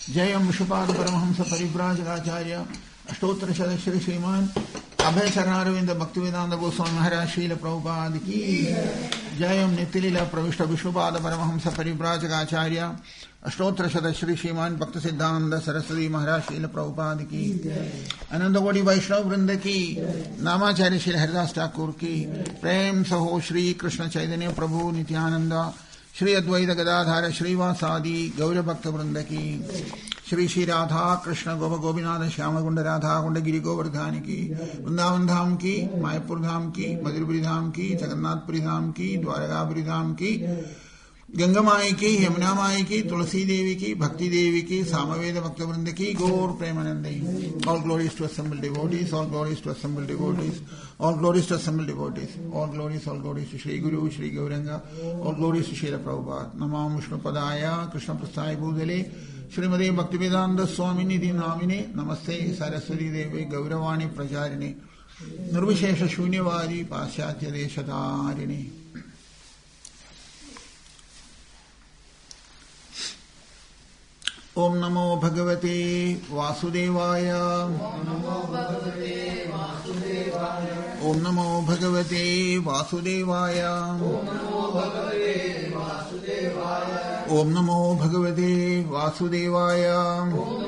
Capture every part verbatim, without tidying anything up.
Jayam Vishupad Paramahamsa Parivrajagacharya Ashtottara Shri Sriman Abhay Sarnaravinda Bhaktivedanta Goswami Maharaj Srila Prabhupada Ki Jayam Nitilila Pravishta Vishupad Paramahamsa Parivrajagacharya Ashtottara Shri Sriman Bhaktisiddhanta Saraswati Maharaj Srila Prabhupada Ki Anandagodi Vaishnava Vrinda Ki Namacharya Shri Haridas Thakur Ki Prem Saho Shri Krishna Chaitanya Prabhu Nityananda Shri Advaita Gadadhara Shrivasadi Gaura Bhakta Vrinda Ki Shri Shri Radha Krishna Gopa Gopinatha Shyama Kunda Radha Kunda Giri Govardhani Ki Vrindavan Dham Ki Mayapur Dham Ki Madhurapuri Dham Ki Jagannathpuri Dham Ki Dwaragapuri Dham Ki Ganga Mai Ki Yamuna Mai Ki Tulasi Devi Ki Bhakti Devi Ki Samaveda Bhakta Vrinda Ki Gaur Premanande. All glories to assembled devotees, all glories to assembled devotees, all glories to assembled devotees, all glories, all glories to Shri Guru, Shri Gauranga, all glories to Srila Prabhupada. Namam Vishnu Padaya, Krishna Prasthaya Bhudale, Srimade Bhaktivedanta Swami Nidhi Namine, Namaste Saraswati Devi Gauravani Pracharini, Nirvishesha Shunyavadi Paschatya Deshatarini. Om Namo Bhagavate Vasudevaya. Om Namo Bhagavate Vasudevaya. Om Namo Bhagavate Vasudevaya.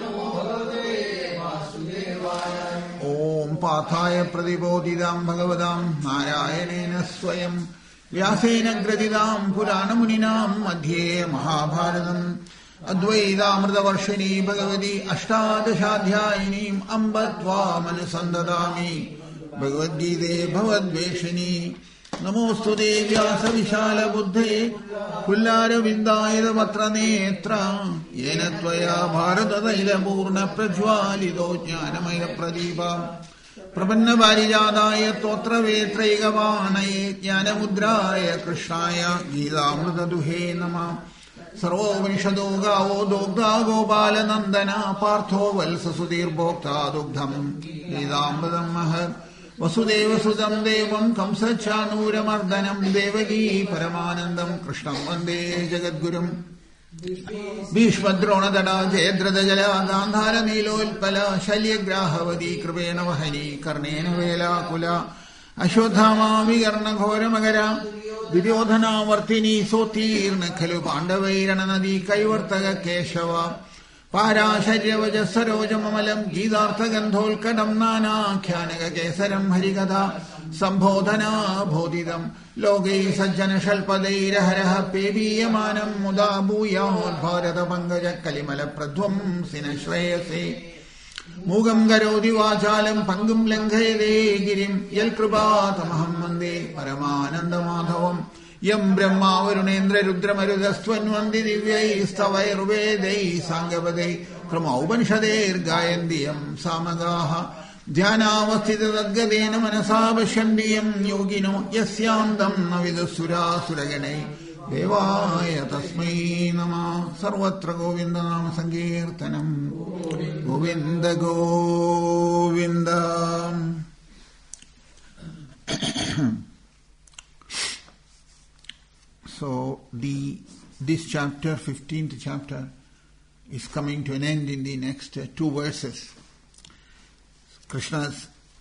Om Pathaya Pradibodhidam Bhagavadam Narayanena Swayam Vyasena Gradidam Puranamuninam Madhye Mahabharatam Advaita Varshini Bhagavati Ashtadashadhyayinim Ambatva Manasandadami Bhagavad-gita Bhavadveshini Namostude Vyasa Vishala Buddhe Kullara Vindayada Vatra Netra Yena Tvaya Bharata Daila Purna Prajwalido Jnanamaya Pradipa Prapanna Varijadaya Totra Vetraigavanaya Jnanamudraya Krishnaya Gita Amrita Duhe Nama Sarvo Vinshado Gao Dogda Gopala Nandana Partho Valsa Sudhir Bhokta Dugdham Vedamradam Mahar Vasudeva Sudam Devam Kamsa Chanura Mardanam Devagi Paramanandam Krishnam Vande Jagadgurum Bhishmadrona Dada Jedrada Jala Gandhara Nilo Ilpala Shalya Grahavadi Kripena Vahani Karnena Vela Kula Ashodhama Vigarna Ghora Magara Vidyodhana Vartini Sotirna Khalu Pandavairana Nadi Kaivartaga Keshava Parasharya Vajasaroja Mamalam Gidartha Gandhol Kadam Nana Khyanaga Kesaram Harigada Sambodhana Bodhidam Logi Sajjana Shalpadaira Haraha Pevi Yamanam Muda Bhuyan Bharata Pangaja Kalimala Pradhvam Sinashrayase Mugam Garodi Vachalam Pangum Langhayade Girim Yalkrubhatamaham Mande Paramananda Madhavam Yam Brahma Varunendra Rudra Marudastvanvandi Divyai Stavai Rubedai Sangavadai Krama Upanishader Gayandiyam Samagaha Dhyanavastita Dadgadena Manasabashandiyam Yogino Yasyandam Navidasura Suraganai Devaya Tasmai Nama Sarvatra Govinda Nama Sankirtanam Govinda Govinda. So the this chapter, fifteenth chapter, is coming to an end in the next uh, two verses. Krishna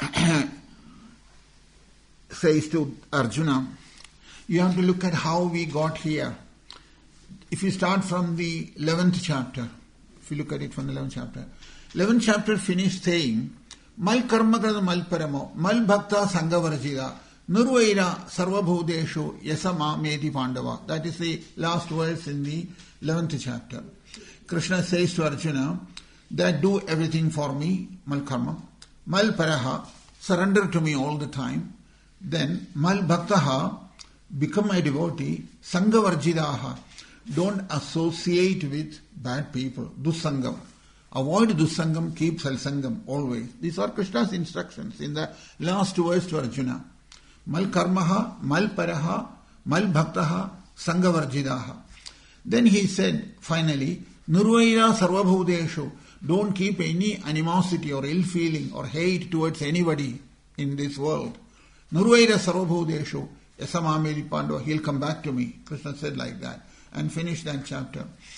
says to Arjuna, you have to look at how we got here. If you start from the eleventh chapter, if you look at it from the eleventh chapter, eleventh chapter finished saying, Mal karma kada mal paramo, mal bhakta sangavarjida, nurvaira sarvabhudeshu yasama meti pandava. That is the last verse in the eleventh chapter. Krishna says to Arjuna that do everything for me, mal karma, mal paraha, surrender to me all the time, then mal bhaktaha, become a devotee, sangavarjidaha, don't associate with bad people, dussangam. Avoid dussangam, keep salsangam always. These are Krishna's instructions in the last verse to Arjuna. Mal karmaha, mal paraha, mal bhaktaha, sangavarjidaha. Then he said finally, nurvaira sarvabhudeshu, don't keep any animosity or ill feeling or hate towards anybody in this world. Nurvaira sarvabhudeshu, Yasamamedi Pandava, he'll come back to me. Krishna said like that and finished that chapter.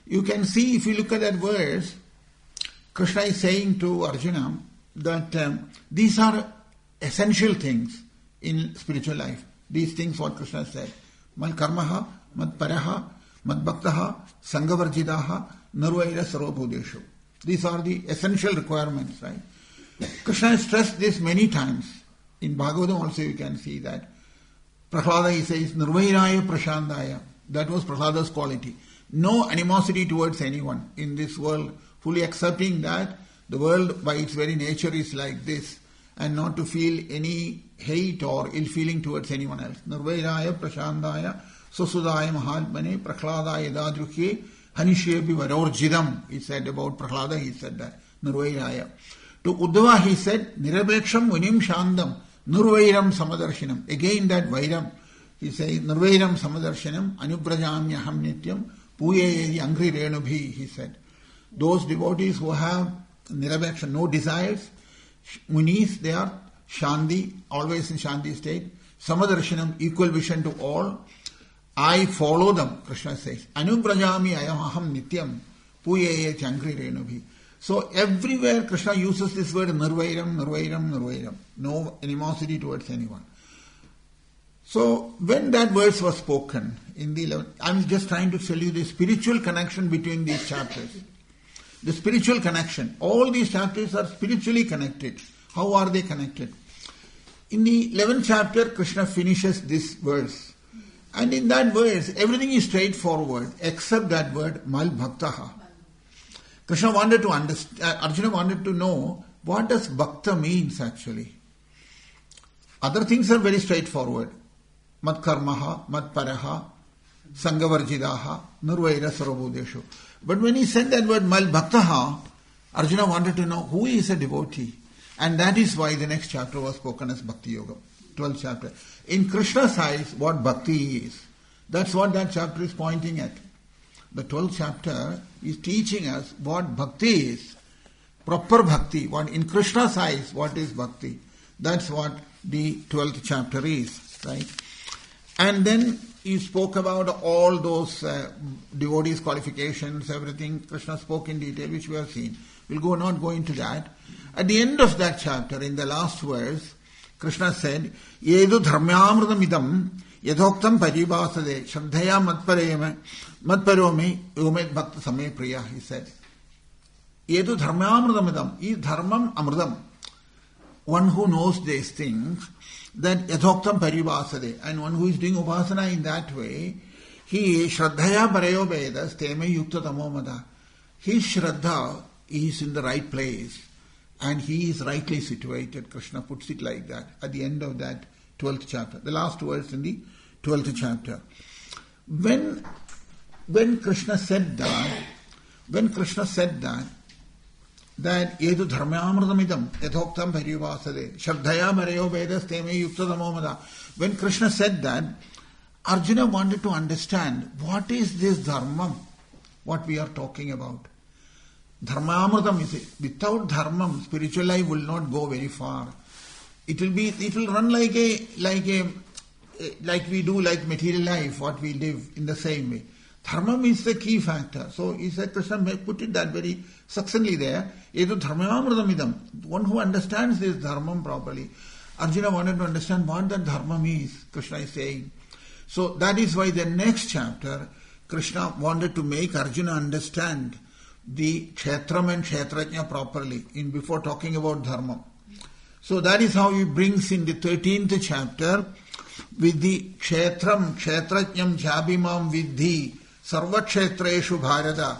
you can see, if you look at that verse, Krishna is saying to Arjuna that um, these are essential things in spiritual life. These things what Krishna said. Mad karmaha, mad paraha, mad bhaktaha, sangavarjidaha, nirvaira sarvabhudeshu. These are the essential requirements, right? Krishna has stressed this many times. In Bhagavatam also you can see that. Prahlada, he says, nirvairaya prashandaya. That was Prahlada's quality. No animosity towards anyone in this world, fully accepting that the world by its very nature is like this, and not to feel any hate or ill feeling towards anyone else. Nirvairaya prashandaya susudaya mahatmane prahladaya dadruhye hanishyebi varorjidam. He said about Prahlada, he said that. Nirvairaya. To Uddhava he said, nirabeksham munim shandam nirvairam samadarshinam. Again that vairam. He says, nirvairam samadarshinam anubrajamyaham nityam puyeyedi angri renubhi, he said. Those devotees who have nirabeksham, no desires, munis, they are Shanti, always in Shanti state. Samadarshanam, equal vision to all. I follow them, Krishna says. Anubrajami ayamaham nityam puyeye changri renubhi. So everywhere Krishna uses this word nirvairam, nirvairam, nirvairam. No animosity towards anyone. So when that verse was spoken in the eleventh, I'm just trying to tell you the spiritual connection between these chapters. The spiritual connection. All these chapters are spiritually connected. How are they connected? In the eleventh chapter, Krishna finishes this verse. And in that verse, everything is straightforward except that word mal bhaktaha. Krishna wanted to understand, Arjuna wanted to know what does bhakta means actually. Other things are very straightforward. Mad karmaha, mad paraha, sangavarjidaha, nirvaira sarvabhudeshu. But when he said that word mal bhaktaha, Arjuna wanted to know who is a devotee. And that is why the next chapter was spoken as Bhakti Yoga, twelfth chapter. In Krishna's eyes, what bhakti is. That's what that chapter is pointing at. The twelfth chapter is teaching us what bhakti is. Proper bhakti. What in Krishna's eyes, what is bhakti? That's what the twelfth chapter is, right? And then he spoke about all those uh, devotees' qualifications, everything. Krishna spoke in detail, which we have seen. We'll go not go into that. At the end of that chapter, in the last verse, Krishna said, Yedu dharmyamridamidam yadhoktam paribhasade shraddhaya matpareyame matparyomi yomet bhakta same priya, he said. Yedu dharmyamridamidam, is dharmam amridam. One who knows these things, that yadhoktam paribhasade, and one who is doing upasana in that way, he shraddhaya parayo vedas teme yukta tamomada. His shraddha is in the right place. And he is rightly situated. Krishna puts it like that at the end of that twelfth chapter. The last verse in the twelfth chapter. When when Krishna said that, when Krishna said that, that yedu dharmyamridamidam yadhoktam parivasade shraddhaya marayo vedas teme yukta tamomada. When Krishna said that, Arjuna wanted to understand what is this dharma, what we are talking about. Dharmamritam is it. Without dharmam, spiritual life will not go very far. It will be, it will run like a, like a, like we do, like material life, what we live in the same way. Dharmam is the key factor. So he said, Krishna put it that very succinctly there. Edu dharmamritamidam. One who understands this dharmam properly. Arjuna wanted to understand what that dharmam is, Krishna is saying. So that is why the next chapter, Krishna wanted to make Arjuna understand the Kshetram and Kshetrajna properly in before talking about Dharma. So that is how he brings in the thirteenth chapter with the Kshetram, Kshetrajnam Jabimam Vidhi Sarva Kshetreshu Bharata.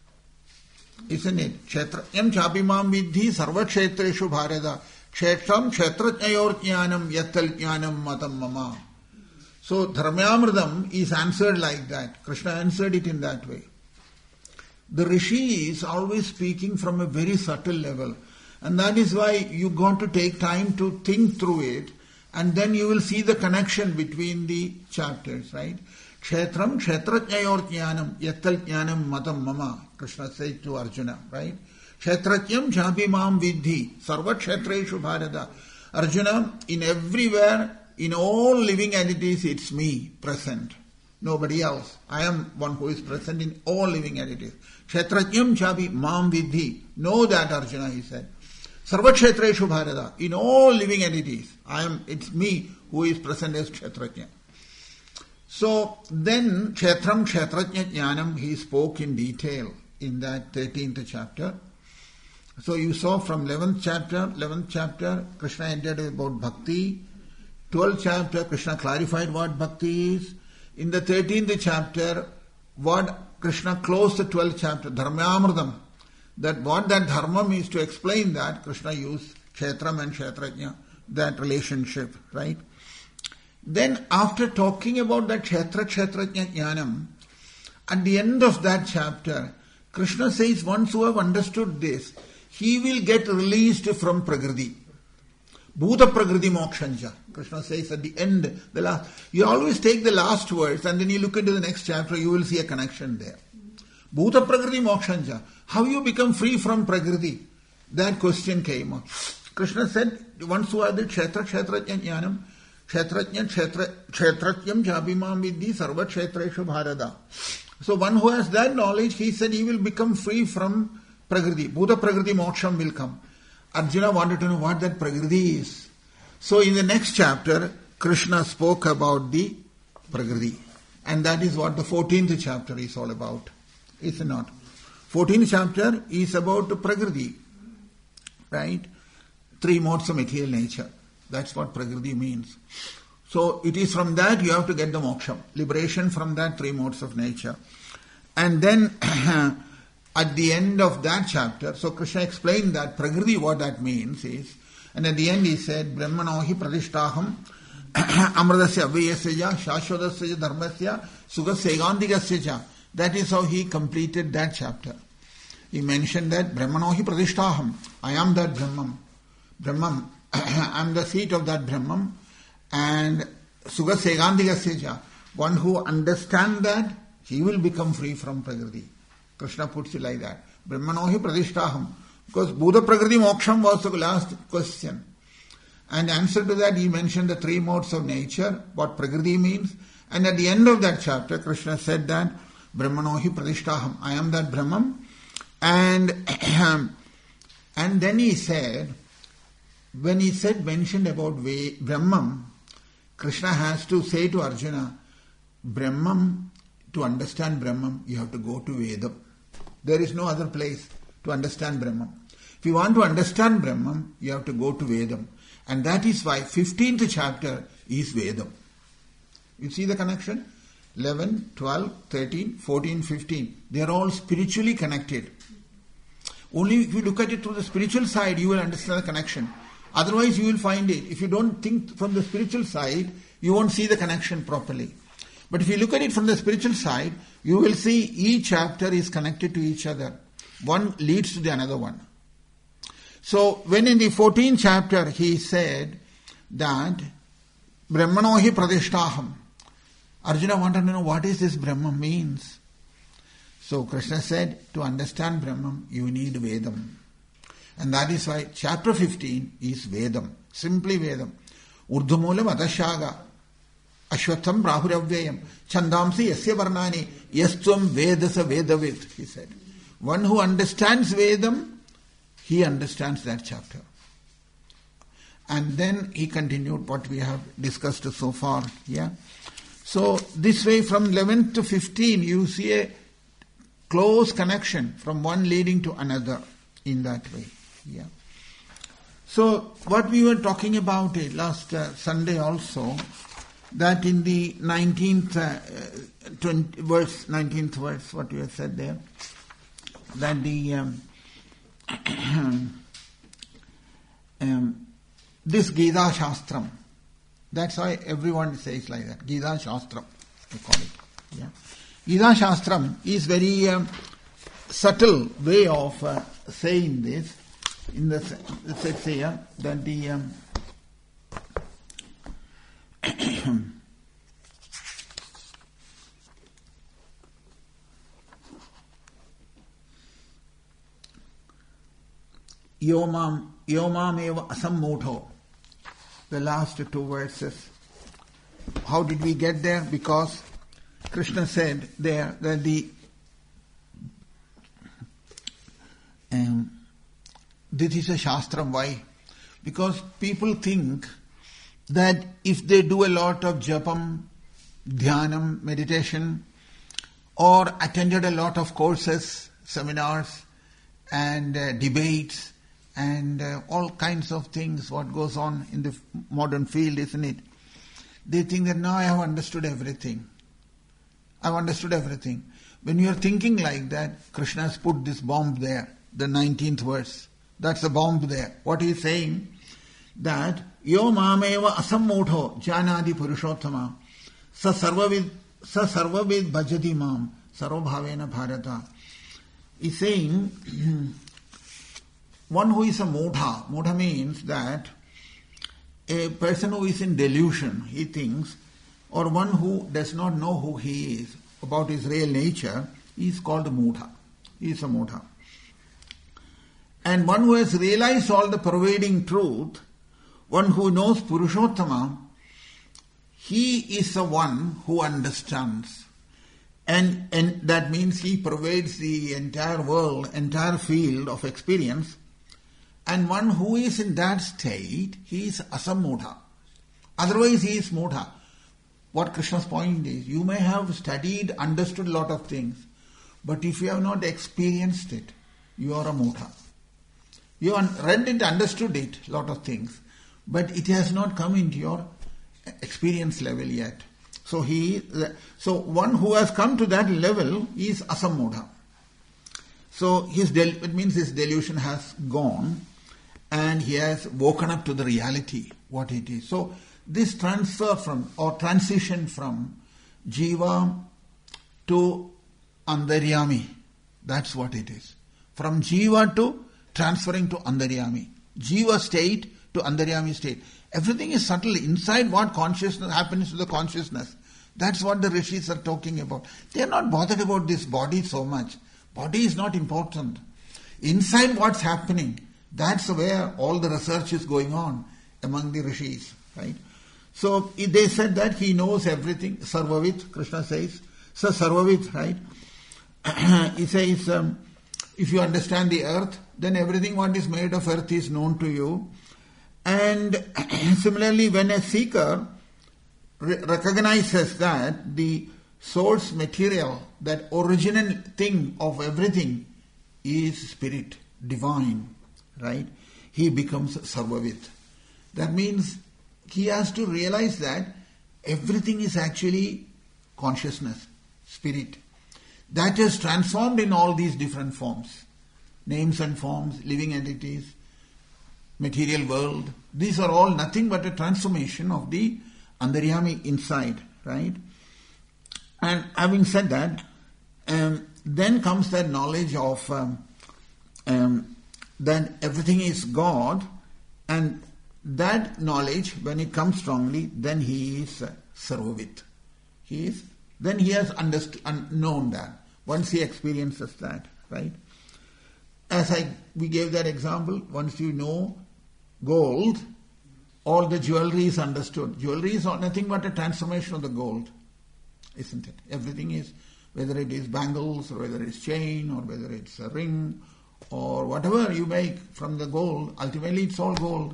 Isn't it? Kshetrajnam Jabimam Vidhi Sarva Kshetreshu Bharata. Kshetram Kshetrajnayor Jnanam Yattal Jnanam Matam Mama. So Dharmyamridam is answered like that. Krishna answered it in that way. The Rishi is always speaking from a very subtle level. And that is why you got to take time to think through it, and then you will see the connection between the chapters, right? Kshetram Kshetrajnayor Jnanam Yattal Jnanam Matam Mama, Krishna said to Arjuna, right? Kshetrajnam Jabimam Vidhi Sarva Kshetreshu Bharata. Arjuna, in everywhere, in all living entities, it's me present. nobody else. I am one who is present in all living entities. Kshetrajnam chapi mam vidhi. Know that, Arjuna, he said. Sarva kshetreshu bharata. In all living entities, I am. It's me who is present as Kshetrajna. So then, Kshetram Kshetrajna Jnanam, he spoke in detail in that thirteenth chapter. So you saw from eleventh chapter, eleventh chapter, Krishna entered about bhakti. twelfth chapter, Krishna clarified what bhakti is. In the thirteenth chapter, what Krishna closed the twelfth chapter, Dharmamridam. That what that dharma means, to explain that, Krishna used Kshetram and Kshetrajna, that relationship, right? Then after talking about that Kshetra Kshetrajna Jnanam, at the end of that chapter, Krishna says, once who have understood this, he will get released from Prakriti. Bhuta Prakriti Mokshanja. Krishna says at the end, the last, you always take the last words and then you look into the next chapter, you will see a connection there. Bhuta Prakriti Mokshanja. How you become free from Prakriti? That question came up. Krishna said, once who have the Kshetra Kshetrajna Jnanam, Kshetrajna Kshetra Kshetrajnam Jabimam Vidhi Sarva Kshetreshu Bharata. So one who has that knowledge, he said he will become free from Prakriti. Bhuta Prakriti Moksham will come. Arjuna wanted to know what that Prakriti is. So in the next chapter, Krishna spoke about the Prakriti. And that is what the fourteenth chapter is all about. Is it not? fourteenth chapter is about the Prakriti. Right? Three modes of material nature. That's what Prakriti means. So it is from that you have to get the moksha. Liberation from that three modes of nature. And then at the end of that chapter, so Krishna explained that Prakriti, what that means is, and at the end he said, Brahmanohi pradishtaham amradasya avayasya shashwadasya dharmasya sugasya cha. That is how he completed that chapter. He mentioned that Brahmanohi pradishtaham. I am that Brahman. Brahman. I am the seat of that Brahman. And sugasya cha. One who understands that, he will become free from Prakriti. Krishna puts it like that. Brahmanohi pradishtaham. Because Bhuta Prakriti Moksham was the last question. And answer to that, he mentioned the three modes of nature, what Prakriti means. And at the end of that chapter, Krishna said that Brahmanohi pradishtaham. I am that Brahman. And, and then he said, when he said, mentioned about Brahman, Krishna has to say to Arjuna, Brahman, to understand Brahman, you have to go to Vedam. There is no other place to understand Brahman. If you want to understand Brahman, you have to go to Vedam. And that is why fifteenth chapter is Vedam. You see the connection? eleven, twelve, thirteen, fourteen, fifteen. They are all spiritually connected. Only if you look at it through the spiritual side, you will understand the connection. Otherwise, you will find it. If you don't think from the spiritual side, you won't see the connection properly. But if you look at it from the spiritual side, you will see each chapter is connected to each other. One leads to the another one. So, when in the fourteenth chapter he said that Brahmanohi pradishtaham, Arjuna wanted to know what is this Brahman means. So Krishna said, to understand Brahman, you need Vedam. And that is why chapter fifteen is Vedam. Simply Vedam. Urdhumulam adashaga. Ashwatham Brahuravyayam. Chandamsi yasya varnani. Yastvam Vedasa Vedavit, he said. One who understands Vedam, he understands that chapter. And then he continued what we have discussed so far. Yeah. So this way from eleven to fifteen you see a close connection from one leading to another in that way. Yeah. So what we were talking about it last uh, Sunday also, that in the nineteenth uh, twenty, verse, nineteenth verse, what you have said there, that the um, um, this Gita Shastram, that's why everyone says like that, Gita Shastram, they call it. Yeah. Gita Shastram is very um, subtle way of uh, saying this. In the it says here that the um, Yomam Yomam eva asammutho. The last two verses. How did we get there? Because Krishna said there that the um, this is a shastram. Why? Because people think that if they do a lot of japam, dhyanam, meditation, or attended a lot of courses, seminars, and uh, debates, and uh, all kinds of things, what goes on in the modern field, isn't it? They think that now I have understood everything. I've understood everything. When you are thinking like that, Krishna has put this bomb there, the nineteenth verse. That's the bomb there. What he is saying, that yo mameva asammodho janadi purushottama sa sarvavid sa sarvavid bhajati mam sarvabhavena bharata. He's saying one who is a modha. Modha means that a person who is in delusion, he thinks, or one who does not know who he is, about his real nature, he is called a modha. He is a modha. And one who has realized all the pervading truth, one who knows Purushottama, he is the one who understands. And, and that means he pervades the entire world, entire field of experience. And one who is in that state, he is asammodha. Otherwise he is modha. What Krishna's point is, you may have studied, understood a lot of things, but if you have not experienced it, you are a modha. You have read it, understood it, lot of things, but it has not come into your experience level yet. So he, so one who has come to that level is asammodha. So his del- it means his delusion has gone, and he has woken up to the reality, what it is. So this transfer from, or transition from jiva to antaryami, that's what it is. From jiva to transferring to antaryami. Jiva state to antaryami state. Everything is subtle. Inside what consciousness happens to the consciousness. That's what the rishis are talking about. They are not bothered about this body so much. Body is not important. Inside what's happening, that's where all the research is going on among the rishis, right? So they said that he knows everything. Sarvavit, Krishna says. So Sarvavit, right? He says, um, if you understand the earth, then everything what is made of earth is known to you. And similarly, when a seeker re- recognizes that the source material, that original thing of everything is spirit, divine, right? He becomes Sarvavit. That means he has to realize that everything is actually consciousness, spirit. That is transformed in all these different forms. Names and forms, living entities, material world. These are all nothing but a transformation of the antaryami inside, right? And having said that, um, then comes that knowledge of um, um, that everything is God, and that knowledge, when it comes strongly, then he is uh, Sarvavit. He is, then he has understood, un- known that. Once he experiences that, right? As I we gave that example, once you know gold, all the jewelry is understood. Jewelry is nothing but a transformation of the gold, isn't it? Everything is, whether it is bangles, or whether it's chain, or whether it's a ring, or whatever you make from the gold, ultimately it's all gold.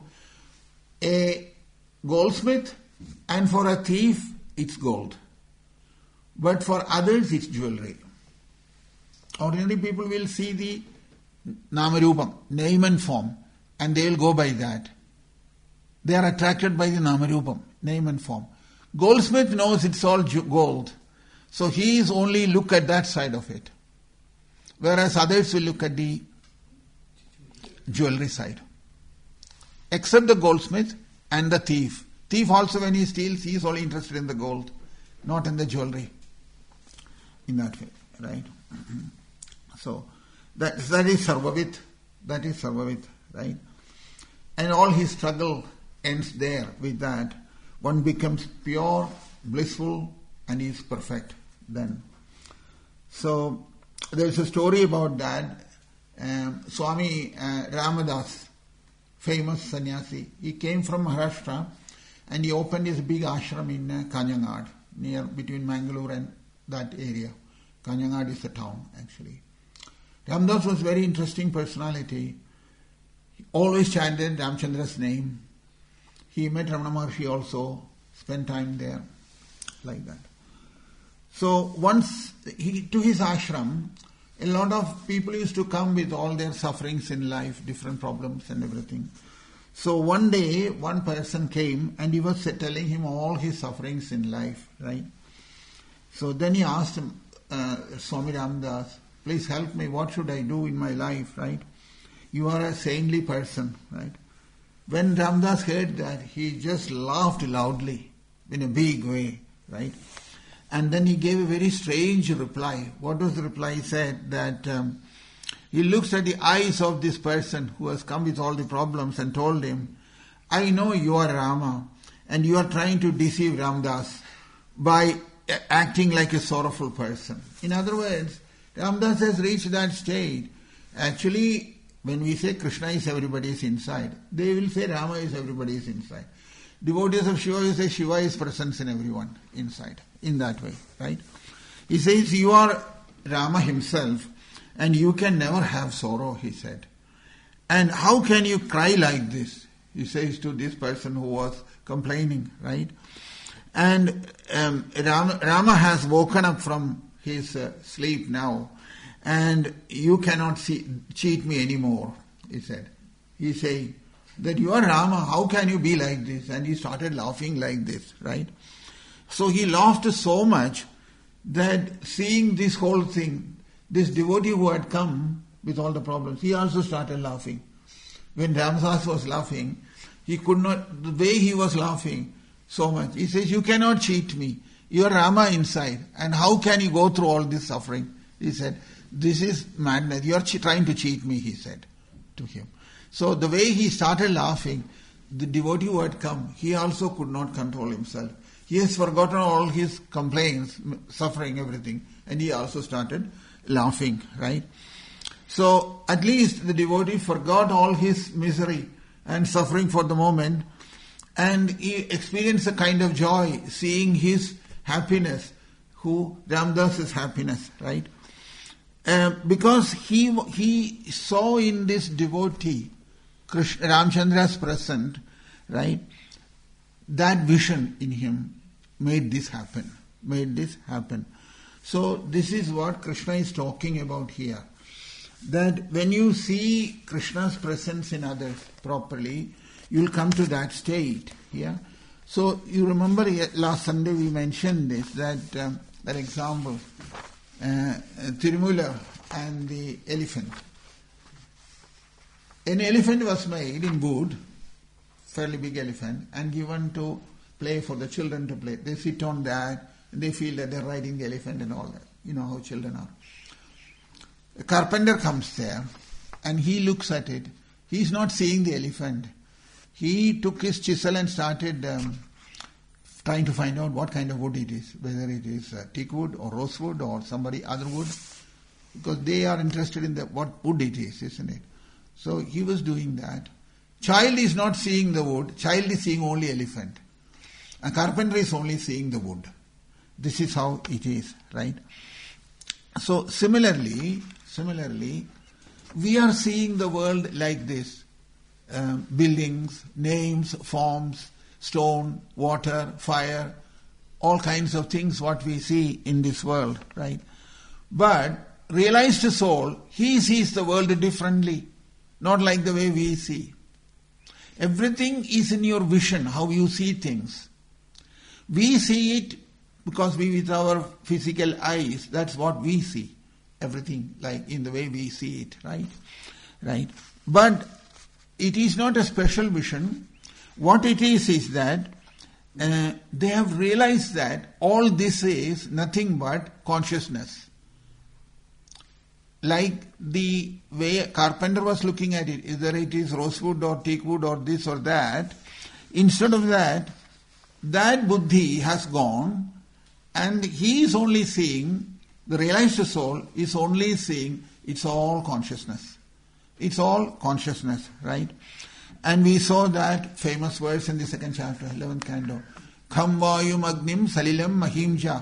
A goldsmith, and for a thief, it's gold. But for others, it's jewelry. Ordinary people will see the Namarupam, name and form, and they will go by that. They are attracted by the Namarupam, name and form. Goldsmith knows it's all gold, so he is only look at that side of it. Whereas others will look at the jewelry side. Except the goldsmith and the thief. Thief also, when he steals, he is only interested in the gold, not in the jewelry. In that way, right? So, that, that is Sarvavit. That is Sarvavit, right? And all his struggle ends there with that. One becomes pure, blissful, and is perfect then. So, there is a story about that. Um, Swami uh, Ramadas, famous sannyasi, he came from Maharashtra and he opened his big ashram in uh, Kanjangad, near between Mangalore and that area. Kanjangad is the town, actually. Ramdas was a very interesting personality. He always chanted Ramchandra's name. He met Ramana Maharshi also, spent time there, like that. So once he, to his ashram, a lot of people used to come with all their sufferings in life, different problems and everything. So one day, one person came and he was telling him all his sufferings in life, right? So then he asked him, uh, Swami Ramdas, please help me, what should I do in my life, right? You are a saintly person, right? When Ramdas heard that, he just laughed loudly in a big way, right? And then he gave a very strange reply. What was the reply? He said that um, he looks at the eyes of this person who has come with all the problems and told him, I know you are Rama and you are trying to deceive Ramdas by acting like a sorrowful person. In other words, Ramdas has reached that state. Actually, when we say Krishna is everybody's inside, they will say Rama is everybody's inside. Devotees of Shiva will say Shiva is present in everyone inside, in that way, right? He says you are Rama himself and you can never have sorrow, he said. And how can you cry like this? He says to this person who was complaining, right? And um, Rama, Rama has woken up from his uh, sleep now, and you cannot see, cheat me anymore, he said. He said that you are Rama, how can you be like this? And he started laughing like this, right? So he laughed so much that seeing this whole thing, this devotee who had come with all the problems, he also started laughing. When Ramdas was laughing, he could not, the way he was laughing so much, he says, you cannot cheat me. You are Rama inside. And how can you go through all this suffering? He said, this is madness. You are ch- trying to cheat me, he said to him. So the way he started laughing, the devotee who had come, he also could not control himself. He has forgotten all his complaints, suffering, everything. And he also started laughing, right? So at least the devotee forgot all his misery and suffering for the moment. And he experienced a kind of joy seeing his happiness, who Ramdas' happiness, right? Uh, because he he saw in this devotee, Krishna, Ramchandra's present, right? That vision in him made this happen, made this happen. So this is what Krishna is talking about here. That when you see Krishna's presence in others properly, you will come to that state. Yeah. So you remember last Sunday we mentioned this, that um, that example, uh, Tirumala and the elephant. An elephant was made in wood, fairly big elephant, and given to play for the children to play. They sit on that, and they feel that they're riding the elephant and all that. You know how children are. A carpenter comes there, and he looks at it. He's not seeing the elephant. He took his chisel and started um, trying to find out what kind of wood it is, whether it is uh, teak wood or rosewood or somebody other wood, because they are interested in the, what wood it is, isn't it? So he was doing that. Child is not seeing the wood, child is seeing only elephant. A carpenter is only seeing the wood. This is how it is, right? So similarly, similarly, we are seeing the world like this. Uh, buildings, names, forms, stone, water, fire, all kinds of things what we see in this world, right? But realized soul, he sees the world differently, not like the way we see. Everything is in your vision, how you see things. We see it because we, with our physical eyes, that's what we see. Everything like in the way we see it, right? Right. But it is not a special vision. What it is is that uh, they have realized that all this is nothing but consciousness. Like the way a carpenter was looking at it, either it is rosewood or teak wood or this or that, instead of that, that buddhi has gone and he is only seeing, the realized soul is only seeing it's all consciousness. It's all consciousness, right? And we saw that famous verse in the second chapter, eleventh canto. Kham vayum agnim salilam mahimja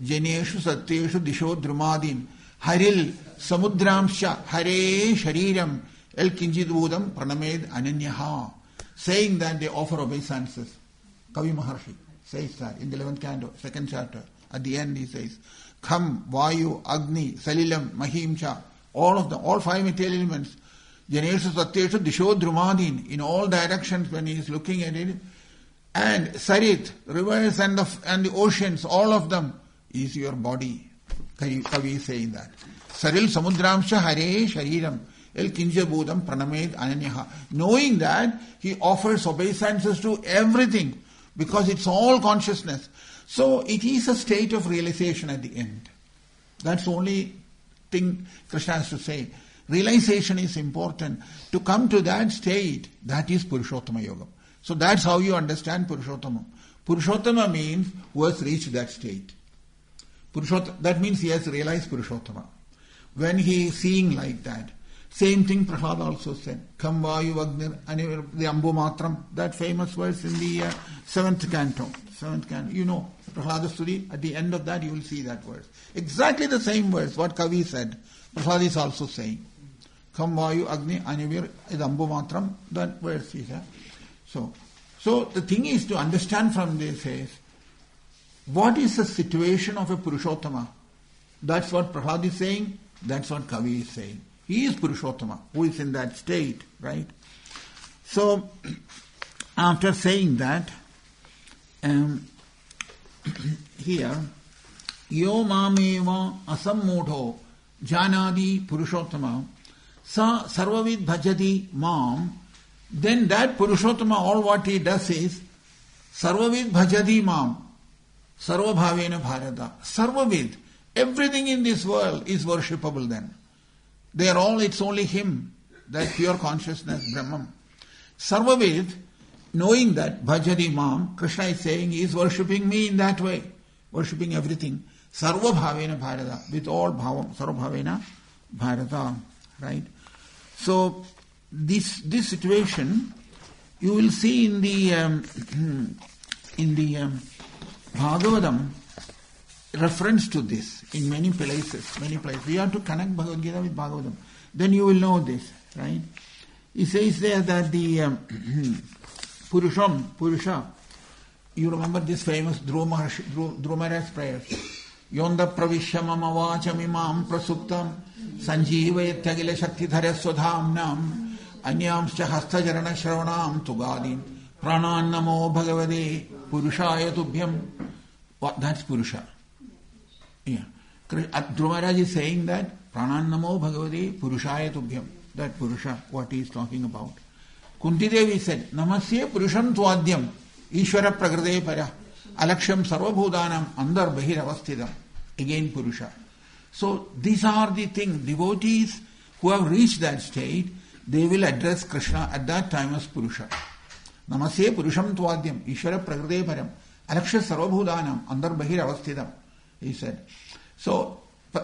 Janeshu Satyeshu Disho Drumadin Haril Samudramsha Hare Shariram El Kinjidudam Pranamed Ananyaha. Saying that they offer obeisances. Kavi Maharshi says that in the eleventh canto, second chapter. At the end he says, Kham, Vayu, Agni, Salilam, Mahimcha, all of them, all five material elements. Janeshu Satyeshu Disho Drumadin, in all directions when he is looking at it. And Sarit, rivers and the, and the oceans, all of them is your body. Kavi is saying that. Saril Samudramsha Hare Shariram El Kinjabudam Pranamed Ananyaha. Knowing that, he offers obeisances to everything because it's all consciousness. So it is a state of realization at the end. That's the only thing Krishna has to say. Realization is important. To come to that state, that is Purushottama Yoga. So that's how you understand Purushottama. Purushottama means who has reached that state. Purushottama, that means he has realized Purushottama. When he is seeing like that. Same thing Prahlad also said. Kam Vayu Agnir, the Ambu Matram, that famous verse in the uh, seventh canto. Seventh canto. You know, Prahlada Studi, at the end of that you will see that verse. Exactly the same verse, what Kavi said. Prahlad is also saying. Kam Vayu Agni Anivir is Ambu Matram, that verse is. Uh, so, so the thing is to understand from this is, what is the situation of a Purushottama? That's what Prahlad is saying, that's what Kavi is saying. He is Purushottama, who is in that state, right? So, after saying that, um, here, Yo mameva asammudho janadi Purushottama sa sarvavid bhajati mam. Then that Purushottama, all what he does is, sarvavid bhajati mam, sarva bhavena bharata. Sarvavid, everything in this world is worshipable then. They are all, it's only him, that pure consciousness, Brahman. Sarvavid, knowing that bhajati mam, Krishna is saying he is worshipping me in that way, worshipping everything. Sarva bhavena bharata, with all bhavam, sarva bhavena bharata, right? So, this this situation, you will see in the um, in the um, Bhagavatam, reference to this in many places, many places. We have to connect Bhagavad Gita with Bhagavatam. Then you will know this, right? He says there that the um, Purusham, Purusha, you remember this famous Dhruva Maharaj's prayers. Yonda pravishya mama vachamimam prasuptam sanjeevayatagila shaktidhara swadhamnam anyamscha hastajarana shravanam tugadin pranan namo bhagavade purushaya tubhyam. That's Purusha. Yeah. Dhruva Maharaj is saying that pranan namo bhagavade purushaya tubhyam. That Purusha, what he is talking about. Kunti Devi said, Namasya Purusham Tvadyam Ishvara Prakrade Para Alaksham Sarvabhudanam Andar Bahir Avastidam. Again Purusha. So these are the things. Devotees who have reached that state, they will address Krishna at that time as Purusha. Namasya Purusham Tvadyam Ishvara Prakrade Param Alaksham Sarvabhudanam Andar Bahir Avastidam. He said. So,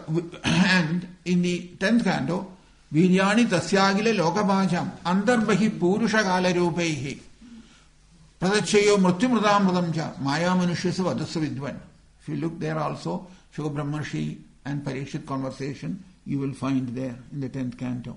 and in the tenth canto, Viryani tasyagile lokabhajam andarbahi purusha kala rupaihi pradachayo mrityumridamridam cha maya manushyasu vadasya vidvan. If you look there also, Shukha Brahmarshi and Parikshit conversation, you will find there in the tenth canto.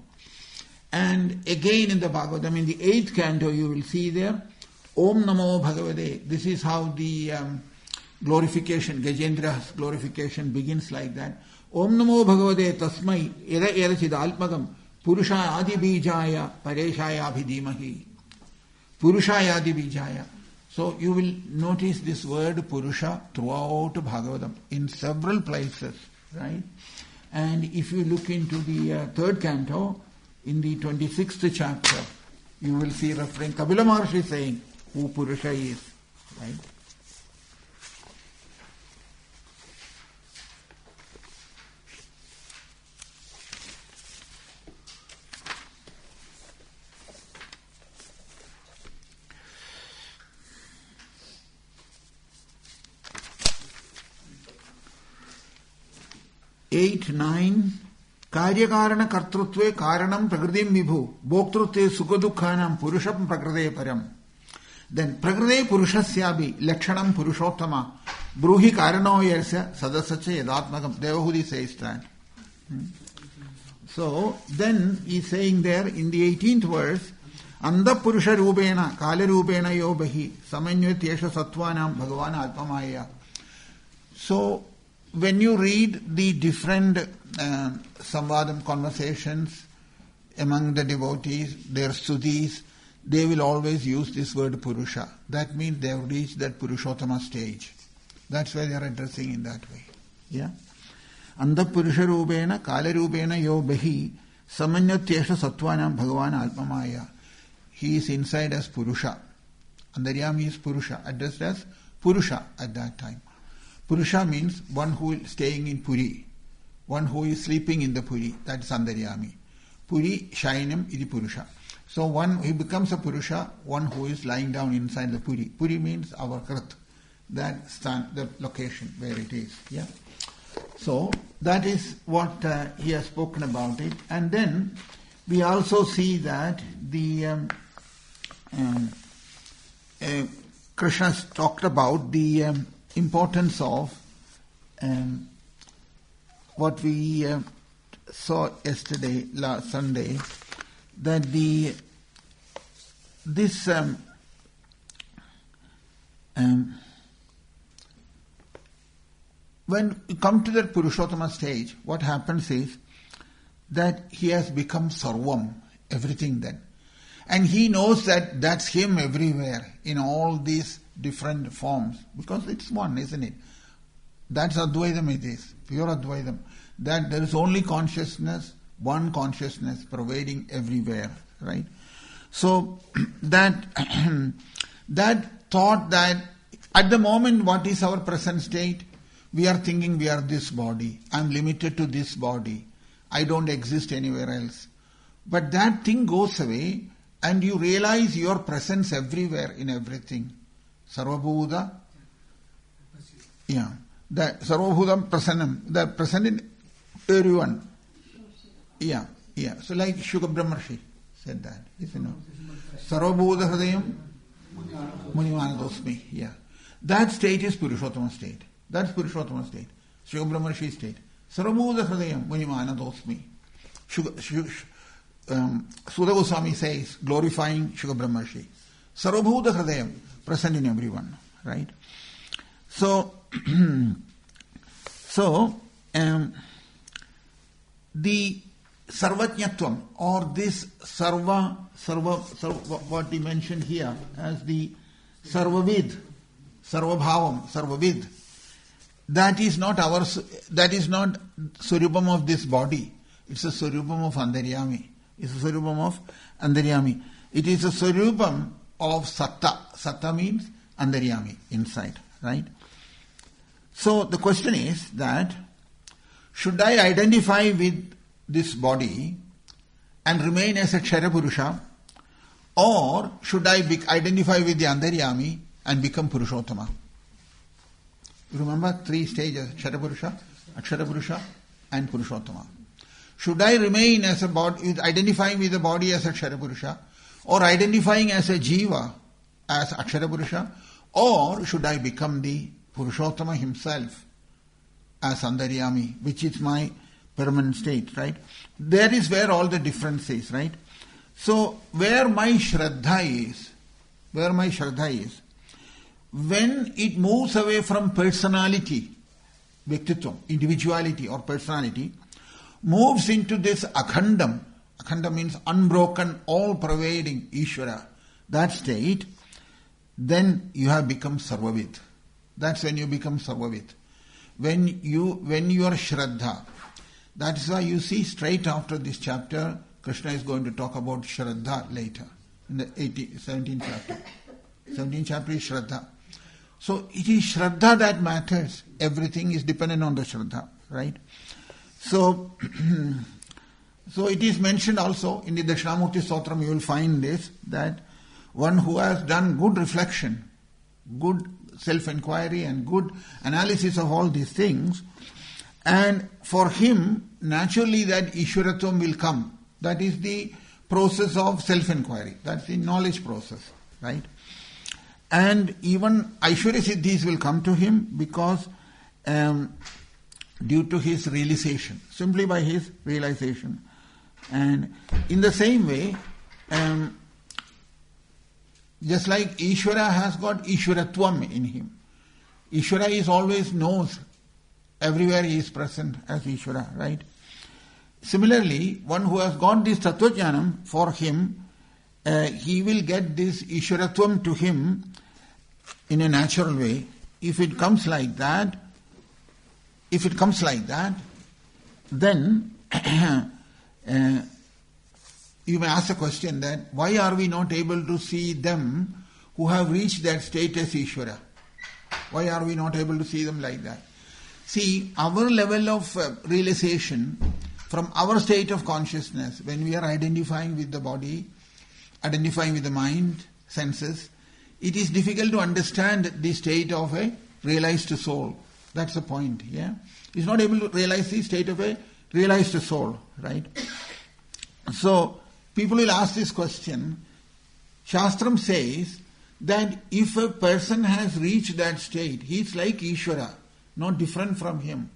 And again in the Bhagavatam, in the eighth canto, you will see there, Om Namo Bhagavate. This is how the um, glorification, Gajendra's glorification begins like that. Om Namo Bhagavate Tasmai Eda Eda Chidalpagam Purusha Adi Bijaya Pareshaya Abhidimahi. Purusha Adi Bijaya. So you will notice this word Purusha throughout Bhagavatam in several places, right? And if you look into the uh, third canto, in the twenty-sixth chapter, you will see referring Kapila Maharshi saying who Purusha is, right? Eight, nine, Karyakarana Kartrutve Karanam Prakratim Vibhu Bhoktrutve Sukadukhanam Purusham Prakrade Param. Then Prakrade Purushasyabi Lakshanam Purushottama Bruhi karano yersya sadasacha yadatmakam. Devahudi says that. Hmm? So, then he is saying there in the eighteenth verse, Anda Purusha Rupena, Kala Rupena Yobahi, Samanyvat Yesha Sattvanam, Bhagavan Atmamaya. So, when you read the different uh, samvadam conversations among the devotees, their stutis, they will always use this word Purusha. That means they have reached that Purushottama stage. That's why they are addressing in that way. Yeah. Anda Purusha Rupena, Kala Rupena Yobahi, Samanyatyesha Sattvanam Bhagavan Atmamaya. He is inside as Purusha. Andaryami is Purusha, addressed as Purusha at that time. Purusha means one who is staying in Puri, one who is sleeping in the Puri, that is Andaryami. Puri Shainam iti Purusha. So one, he becomes a Purusha, one who is lying down inside the Puri. Puri means our Krat, that stand, the location where it is. Yeah. So that is what uh, he has spoken about it. And then we also see that the um, um, uh, Krishna has talked about the um, importance of um, what we uh, saw yesterday, last Sunday, that the this um, um, when you come to that Purushottama stage, what happens is that he has become Sarvam, everything then. And he knows that that's him everywhere, in all these different forms, because it's one, isn't it? That's Advaitam it is, pure Advaitam. That there is only consciousness, one consciousness pervading everywhere, right? So that that thought that at the moment what is our present state? We are thinking we are this body. I am limited to this body. I don't exist anywhere else. But that thing goes away and you realize your presence everywhere in everything. Sarvabhuta. Yeah. That Sarvabhutam Prasannam. That present in everyone. Yeah. Yeah. So like Shukha Brahmarshi said that. If you know. Sarvabhuta Hridayam Munimanadosmi. Yeah. That state is Purushottama state. That's Purushottama state. Shukha Brahmarshi state. Sarvabhuta Hridayam Munimanadosmi. Um, Sudha Goswami says, glorifying Shukha Brahmarshi. Sarvabhuta Hridayam, present in everyone, right? So, so um, the Sarvajñatvam, or this Sarva, Sarva, Sarva, what he mentioned here as the Sarvavid, Sarvabhavam, Sarvavid, that is not our, that is not Surupam of this body. It's a Surupam of Andaryami. It's a Surupam of Andaryami. It is a Surupam of Satta. Satta means Andaryami, inside, right? So the question is that, should I identify with this body and remain as a Kshara Purusha, or should I be, identify with the Andaryami and become Purushottama? You remember three stages, Kshara Purusha, Akshara Purusha and Purushottama. Should I remain as a body, identifying with the body as a Kshara Purusha, or identifying as a Jiva, as Akshara Purusha, or should I become the Purushottama himself as Andaryami, which is my permanent state, right? There is where all the difference is, right? So, where my Shraddha is, where my Shraddha is, when it moves away from personality, Vyaktitvam, individuality or personality, moves into this Akhandam, Akhanda means unbroken, all-pervading Ishvara, that state, then you have become Sarvavid. That's when you become Sarvavid. When you, when your Shraddha, that is why you see straight after this chapter, Krishna is going to talk about Shraddha later, in the eighteenth, seventeenth chapter. seventeenth chapter is Shraddha. So it is Shraddha that matters. Everything is dependent on the Shraddha, right? So, so it is mentioned also in the Dakshinamurti Stotram, you will find this, that one who has done good reflection, good self-inquiry and good analysis of all these things, and for him, naturally that Ishwaratvam will come. That is the process of self-inquiry. That's the knowledge process, right? And even Aishwarya Siddhis will come to him because um, due to his realization, simply by his realization. And in the same way, um, just like Ishvara has got Ishvaratvam in him. Ishvara is always knows, everywhere he is present as Ishvara, right? Similarly, one who has got this Tattvajnanam, for him, uh, he will get this Ishvaratvam to him in a natural way. If it comes like that, if it comes like that, then uh, you may ask a question that why are we not able to see them who have reached that state as Ishvara? Why are we not able to see them like that? See, our level of uh, realization from our state of consciousness, when we are identifying with the body, identifying with the mind, senses, it is difficult to understand the state of a realized soul. That's the point, yeah? He's not able to realize the state of a realized soul, right? So, people will ask this question. Shastram says that if a person has reached that state, he is like Ishvara, not different from him.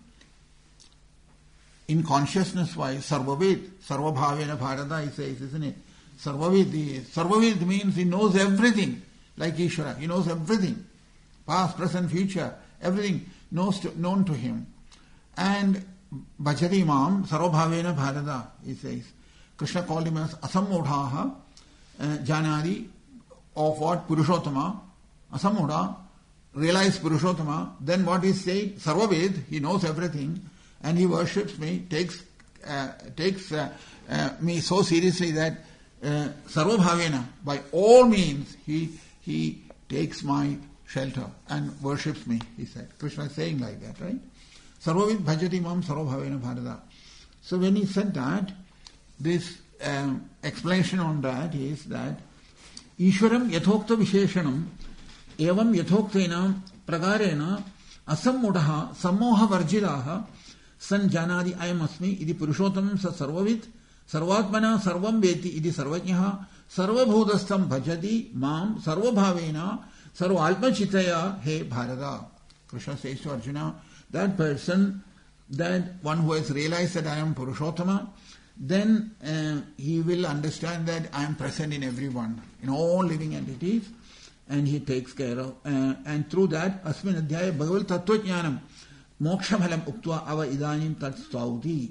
In consciousness-wise, Sarvavid, Sarvabhavena Bharata, he says, isn't it? Sarvavid, Sarvavid means he knows everything, like Ishvara. He knows everything. Past, present, future, everything knows to, known to him. And Bhajati Mam, Sarvabhavena Bharata, he says. Krishna called him as Asammodhaha, uh, Janadi, of what? Purushottama. Asammodha, realized Purushottama. Then what is said? Sarvavid, he knows everything. And he worships me, takes uh, takes uh, uh, me so seriously that uh, Sarvabhavena, by all means, he he takes my shelter and worships me, he said. Krishna is saying like that, right? Sarvavid bhajati mam sarvabhavena bharata. So when he said that, this um, explanation on that is that Ishwaram yathokta visheshanam evam yathoktena pragarena asammudaha sammoha varjidaha san janadi ayam asmi idi purushottamam sa sarvavit sarvatmana sarvam veti idi sarvajnaha sarvabhudastam bhajati mam sarvabhavena sarvalpachitaya he bharata. Krishna says to Arjuna, that person, that one who has realized that I am Purushottama, then uh, he will understand that I am present in everyone, in all living entities, and he takes care of, uh, and through that, asmin adhyaya bhagavat tattvajnanam mokshaphalam uktva ava idanim tat stauti.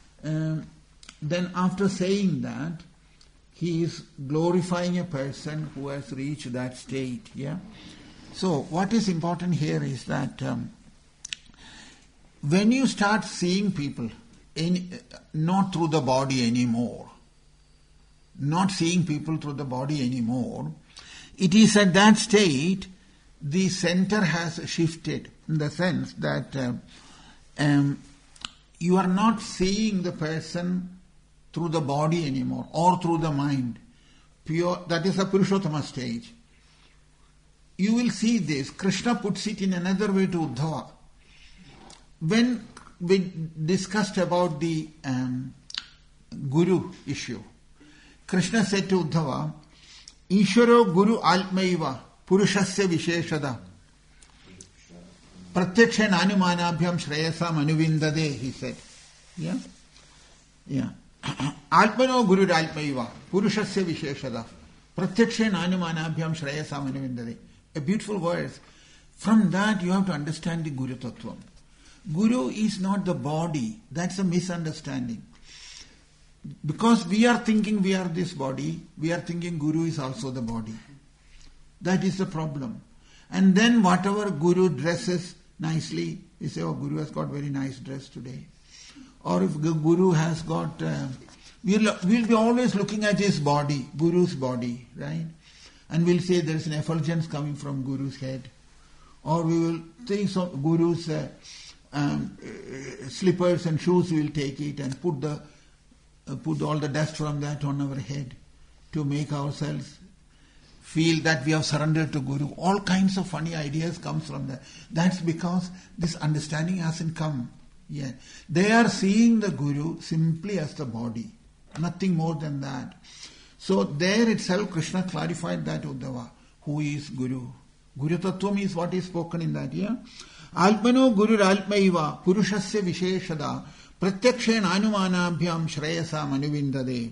Then after saying that, he is glorifying a person who has reached that state, yeah. So what is important here is that um, when you start seeing people, in, not through the body anymore, not seeing people through the body anymore, it is at that state the center has shifted in the sense that uh, um, you are not seeing the person through the body anymore or through the mind. Pure, that is the Purushottama stage. You will see this. Krishna puts it in another way to Uddhava. When we discussed about the um, Guru issue, Krishna said to Uddhava, Ishvaro Guru Altmaiva Purushasya Visheshada Pratyaksha Nanumanabhyam Shreyasam Anuvindade, he said. Yeah? Yeah. Altmano Guru Altmaiva Purushasya Visheshada Pratyaksha Nanumanabhyam Shreyasam Anuvindade. A beautiful verse. From that you have to understand the Guru Tattvam. Guru is not the body. That's a misunderstanding. Because we are thinking we are this body, we are thinking Guru is also the body. That is the problem. And then whatever Guru dresses nicely, we say, oh, Guru has got very nice dress today. Or if the Guru has got, uh, we'll, we'll be always looking at his body, Guru's body, right? And we'll say there is an effulgence coming from Guru's head. Or we will think of Guru's uh, um, uh, slippers and shoes, we will take it and put the uh, put all the dust from that on our head to make ourselves feel that we have surrendered to Guru. All kinds of funny ideas comes from that. That's because this understanding hasn't come yet. They are seeing the Guru simply as the body, nothing more than that. So there itself Krishna clarified that Uddhava, who is Guru. Guru Tattvam is what is spoken in that here. Alpano Gurur Alpmaiva Purushasya Visheshada Pratyakshen Anumanabhyam Shreyasa Manuvindade.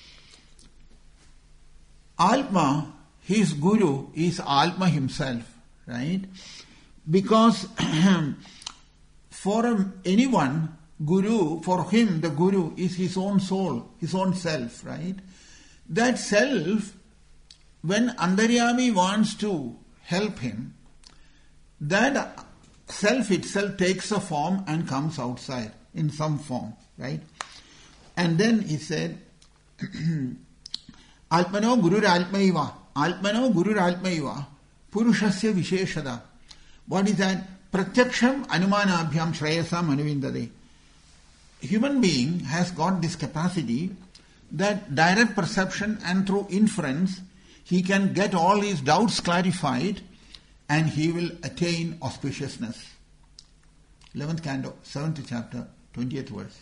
Alpma, his Guru, is Alpma himself, right? Because for anyone, Guru, for him, the Guru is his own soul, his own self, right? That self, when Antaryami wants to help him, that self itself takes a form and comes outside in some form, right? And then he said, Alpano Gurur Alpmaiva, Alpano Gurur Alpmaiva, Purushasya Visheshada. What is that? Pratyaksham Anumanabhyam Shreyasa Manuvindade. Human being has got this capacity that direct perception and through inference he can get all his doubts clarified and he will attain auspiciousness. eleventh canto, seventh chapter, twentieth verse.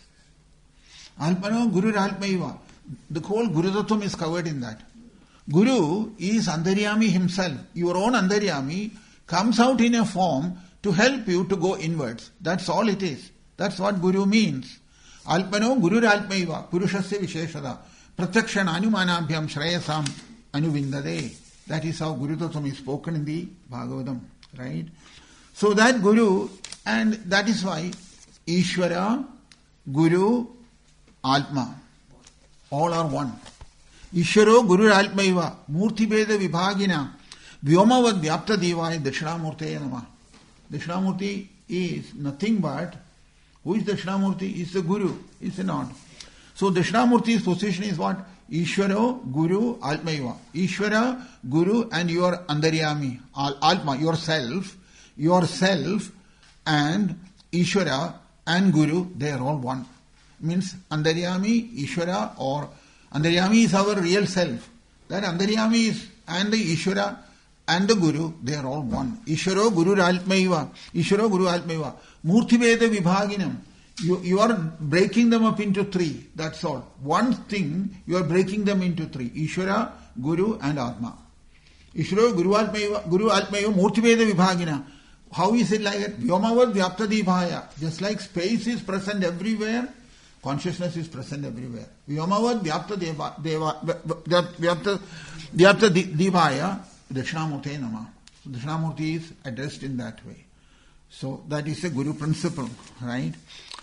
Alpano Guru Alpmaiva. The whole Guru Tattvam is covered in that. Guru is Antaryami himself. Your own Antaryami comes out in a form to help you to go inwards. That's all it is. That's what Guru means. Alpano Guru Alpmaiva Purushasya Visheshada Pratyakshan Anumanabhyam Shreyasam Anuvindade. That is how Guru Tattvam is spoken in the Bhagavatam, right? So that Guru, and that is why Ishvara, Guru, Atma, all are one. Ishvaro Guru Alpmaiva Murti Beda Vibhagina Vyomavad Vyapta Devaya Dakshinamurtaya Namah. Dakshinamurti is nothing but, who is Dakshinamurti? Is the Guru, is it not? So Dakshinamurti's position is what? Ishvaro, Guru, Alpmaiva. Ishvara, Guru and your Antaryami, Alpma, yourself, yourself and Ishvara and Guru, they are all one. Means Antaryami, Ishvara, or Antaryami is our real self. That Antaryami is, and the Ishvara and the Guru, they are all one. Ishvaro Guru Alpmaiva. Ishvaro Guru Alpmaiva. Murti Veda Vibhaginam. You, you are breaking them up into three. That's all. One thing, you are breaking them into three. Ishvara, Guru and Atma. Ishvaro Guru Alpmaiva, Guru Alpmaiva, Murti Veda Vibhagina. How is it like that? Vyomavad Vyapta Devaya. Just like space is present everywhere, consciousness is present everywhere. Vyomavad Vyapta Deva, Deva, Vyapta, Vyapta Devaya, Dakshinamurti Namah. So Dakshinamurti is addressed in that way. So that is a Guru principle, right?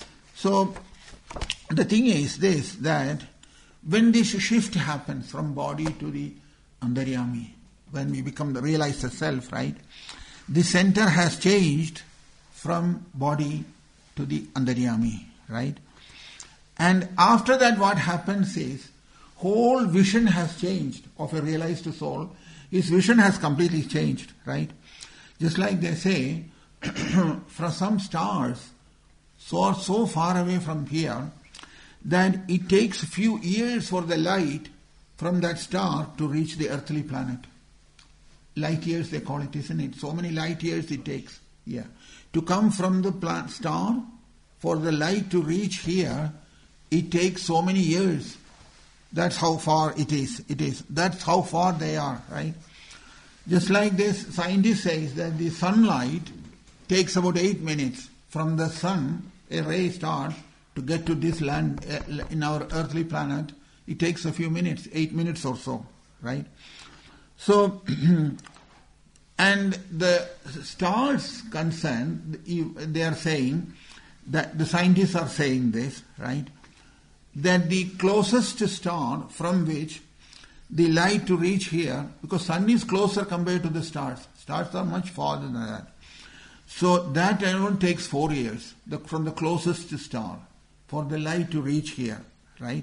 So the thing is this, that when this shift happens from body to the Antaryami, when we become the realize the self, right? The center has changed from body to the Antaryami, right? And after that what happens is, whole vision has changed of a realized soul. His vision has completely changed, right? Just like they say, from some stars so are so far away from here that it takes a few years for the light from that star to reach the earthly planet. Light years they call it, isn't it? So many light years it takes. Yeah. To come from the plant star, for the light to reach here, it takes so many years. That's how far it is. It is. That's how far they are, right? Just like this, scientist says that the sunlight takes about eight minutes from the sun, a ray starts to get to this land uh, in our earthly planet. It takes a few minutes, eight minutes or so, right? So, and the stars concerned, they are saying that the scientists are saying this, right? That the closest star from which the light to reach here, because sun is closer compared to the stars. Stars are much farther than that. So that alone takes four years the, from the closest star for the light to reach here, right?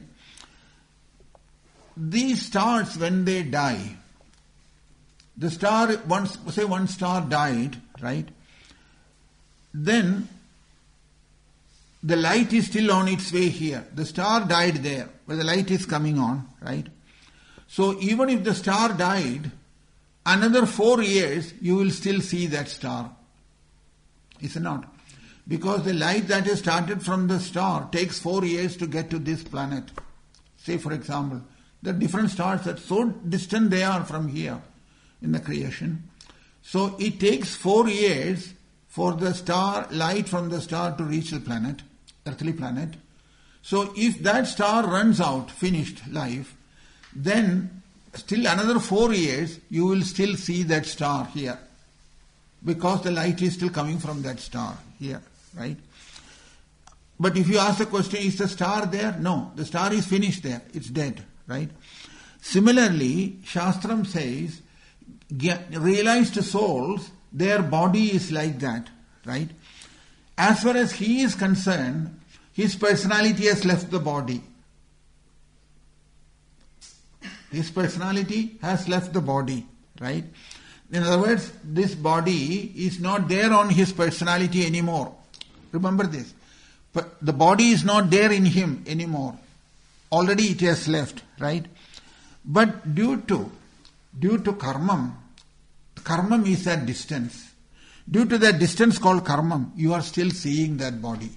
These stars, when they die, the star, once, say one star died, right? Then the light is still on its way here. The star died there, but the light is coming on, right? So even if the star died, another four years you will still see that star. Is it not? Because the light that is started from the star takes four years to get to this planet. Say for example, the different stars that so distant they are from here in the creation. So it takes four years for the star, light from the star to reach the planet, earthly planet. So if that star runs out, finished life, then still another four years you will still see that star here. Because the light is still coming from that star here, right? But if you ask the question, is the star there? No, the star is finished there. It's dead, right? Similarly, Shastram says, realized souls, their body is like that, right? As far as he is concerned, his personality has left the body. His personality has left the body, right? In other words, this body is not there on his personality anymore. Remember this. But the body is not there in him anymore. Already it has left, right? But due to, due to karmam, karmam is that distance. Due to that distance called karmam, you are still seeing that body.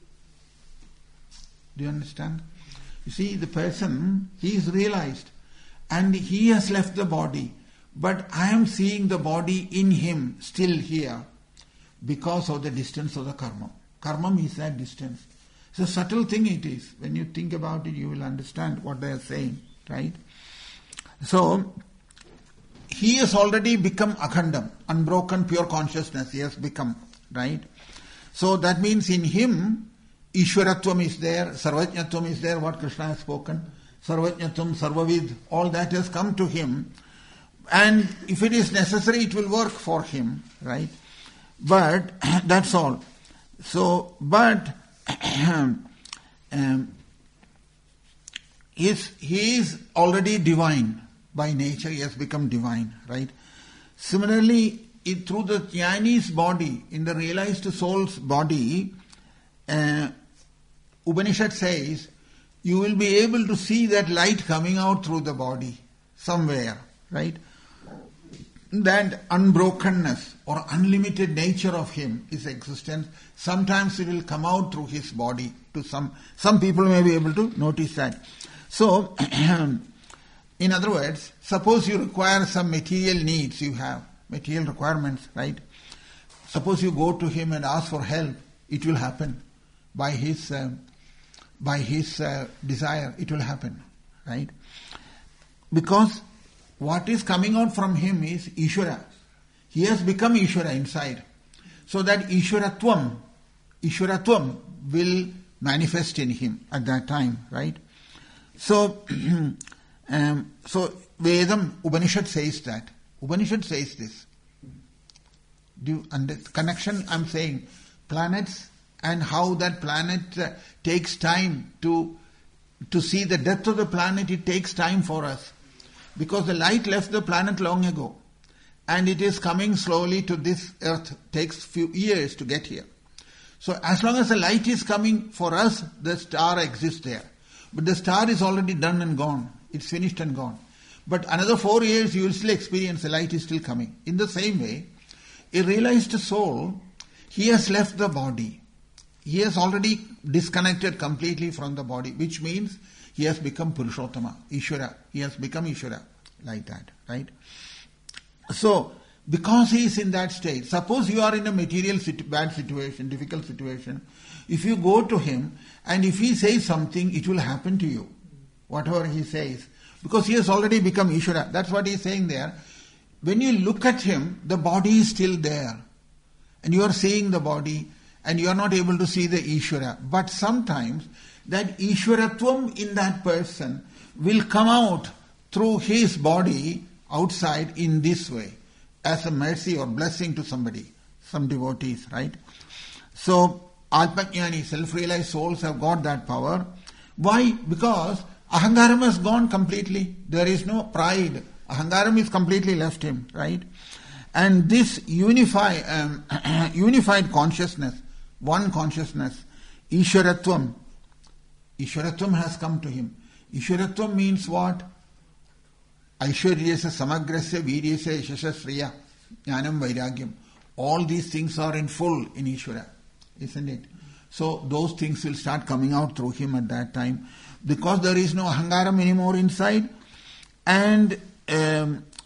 Do you understand? You see, the person, he is realized and he has left the body. But I am seeing the body in him still here because of the distance of the karma. Karmam is that distance. It's a subtle thing it is. When you think about it, you will understand what they are saying, right? So, he has already become akhandam, unbroken pure consciousness he has become, right? So that means in him, Ishwaratvam is there, Sarvajñatvam is there, what Krishna has spoken. Sarvajñatvam, Sarvavid, all that has come to him. And if it is necessary, it will work for him, right? But that's all. So, but um, he, is, he is already divine. By nature, he has become divine, right? Similarly, it, through the jnani's body, in the realized soul's body, uh, Upanishad says, you will be able to see that light coming out through the body, somewhere, right? That unbrokenness or unlimited nature of him, his existence, sometimes it will come out through his body. To some, some people may be able to notice that. So, in other words, suppose you require some material needs you have, material requirements, right? Suppose you go to him and ask for help, it will happen. By his, uh, by his uh, desire, it will happen, right? Because what is coming out from him is Ishvara. He has become Ishvara inside. So that Ishwaratvam, Ishwaratvam will manifest in him at that time, right? So, um, so Vedam, Upanishad says that. Upanishad says this. Do you understand? Connection, I'm saying, planets and how that planet uh, takes time to, to see the death of the planet, it takes time for us. Because the light left the planet long ago and it is coming slowly to this earth, takes few years to get here. So as long as the light is coming for us, the star exists there. But the star is already done and gone. It's finished and gone. But another four years you will still experience the light is still coming. In the same way, a realized soul, he has left the body. He has already disconnected completely from the body, which means he has become Purushottama, Ishvara. He has become Ishvara, like that, right? So, because he is in that state, suppose you are in a material situ- bad situation, difficult situation, if you go to him and if he says something, it will happen to you, whatever he says. Because he has already become Ishvara. That's what he is saying there. When you look at him, the body is still there. And you are seeing the body and you are not able to see the Ishvara. But sometimes that Ishwaratvam in that person will come out through his body outside in this way, as a mercy or blessing to somebody, some devotees, right? So, Atmajnani, self-realized souls have got that power. Why? Because Ahangaram has gone completely. There is no pride. Ahangaram is completely left him, right? And this unify, um, unified consciousness, one consciousness, Ishwaratvam, Ishwaratvam has come to him. Ishwaratvam means what? Aishwaryasya samagrasya viryasya yashasriya jnanam vairagyam. All these things are in full in Ishvara, isn't it? So those things will start coming out through him at that time. Because there is no ahangaram anymore inside, and um,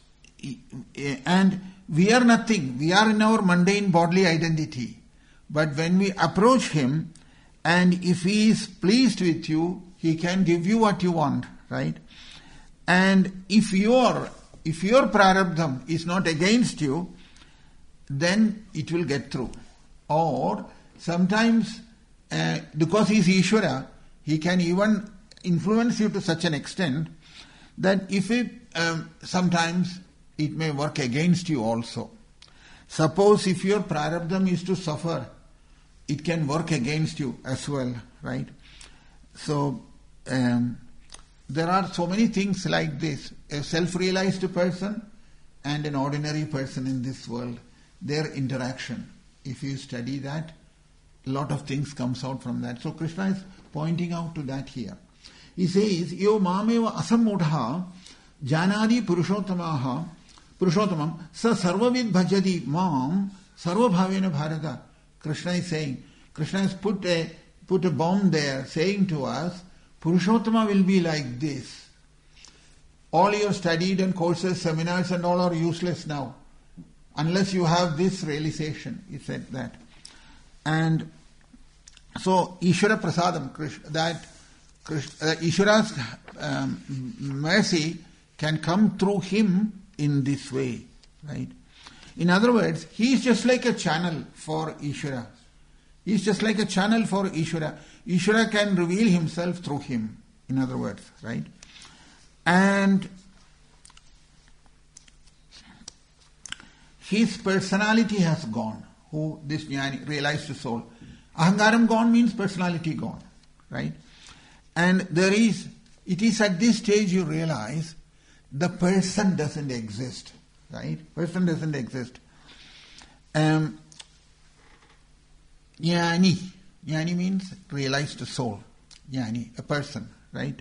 and we are nothing. We are in our mundane bodily identity. But when we approach him, and if he is pleased with you, he can give you what you want, right? And if your if your prarabdham is not against you, then it will get through. Or sometimes, uh, because he is Ishvara, he can even influence you to such an extent that if it, um, sometimes it may work against you also. Suppose if your prarabdham is to suffer, it can work against you as well, right? So, um, there are so many things like this. A self-realized person and an ordinary person in this world, their interaction. If you study that, a lot of things comes out from that. So Krishna is pointing out to that here. He says, Yo mameva asammudha janadi purushottamaha purushottamam sa sarvavid bhajadi mam sarvabhavena bharata. Krishna is saying, Krishna has put a, put a bomb there saying to us, Purushottama will be like this. All your studied and courses, seminars and all are useless now. Unless you have this realization, he said that. And so, Ishvara Prasadam, Krishna, that Krishna, uh, Ishvara's um, mercy can come through him in this way, right? In other words, he is just like a channel for Ishvara. He is just like a channel for Ishvara. Ishvara can reveal himself through him, in other words, right? And his personality has gone. Who this jnani, realized soul. Ahangaram gone means personality gone, right? And there is, it is at this stage you realize the person doesn't exist, right? Person doesn't exist. Um, jnani. Jnani means realized soul. Jnani, a person, right?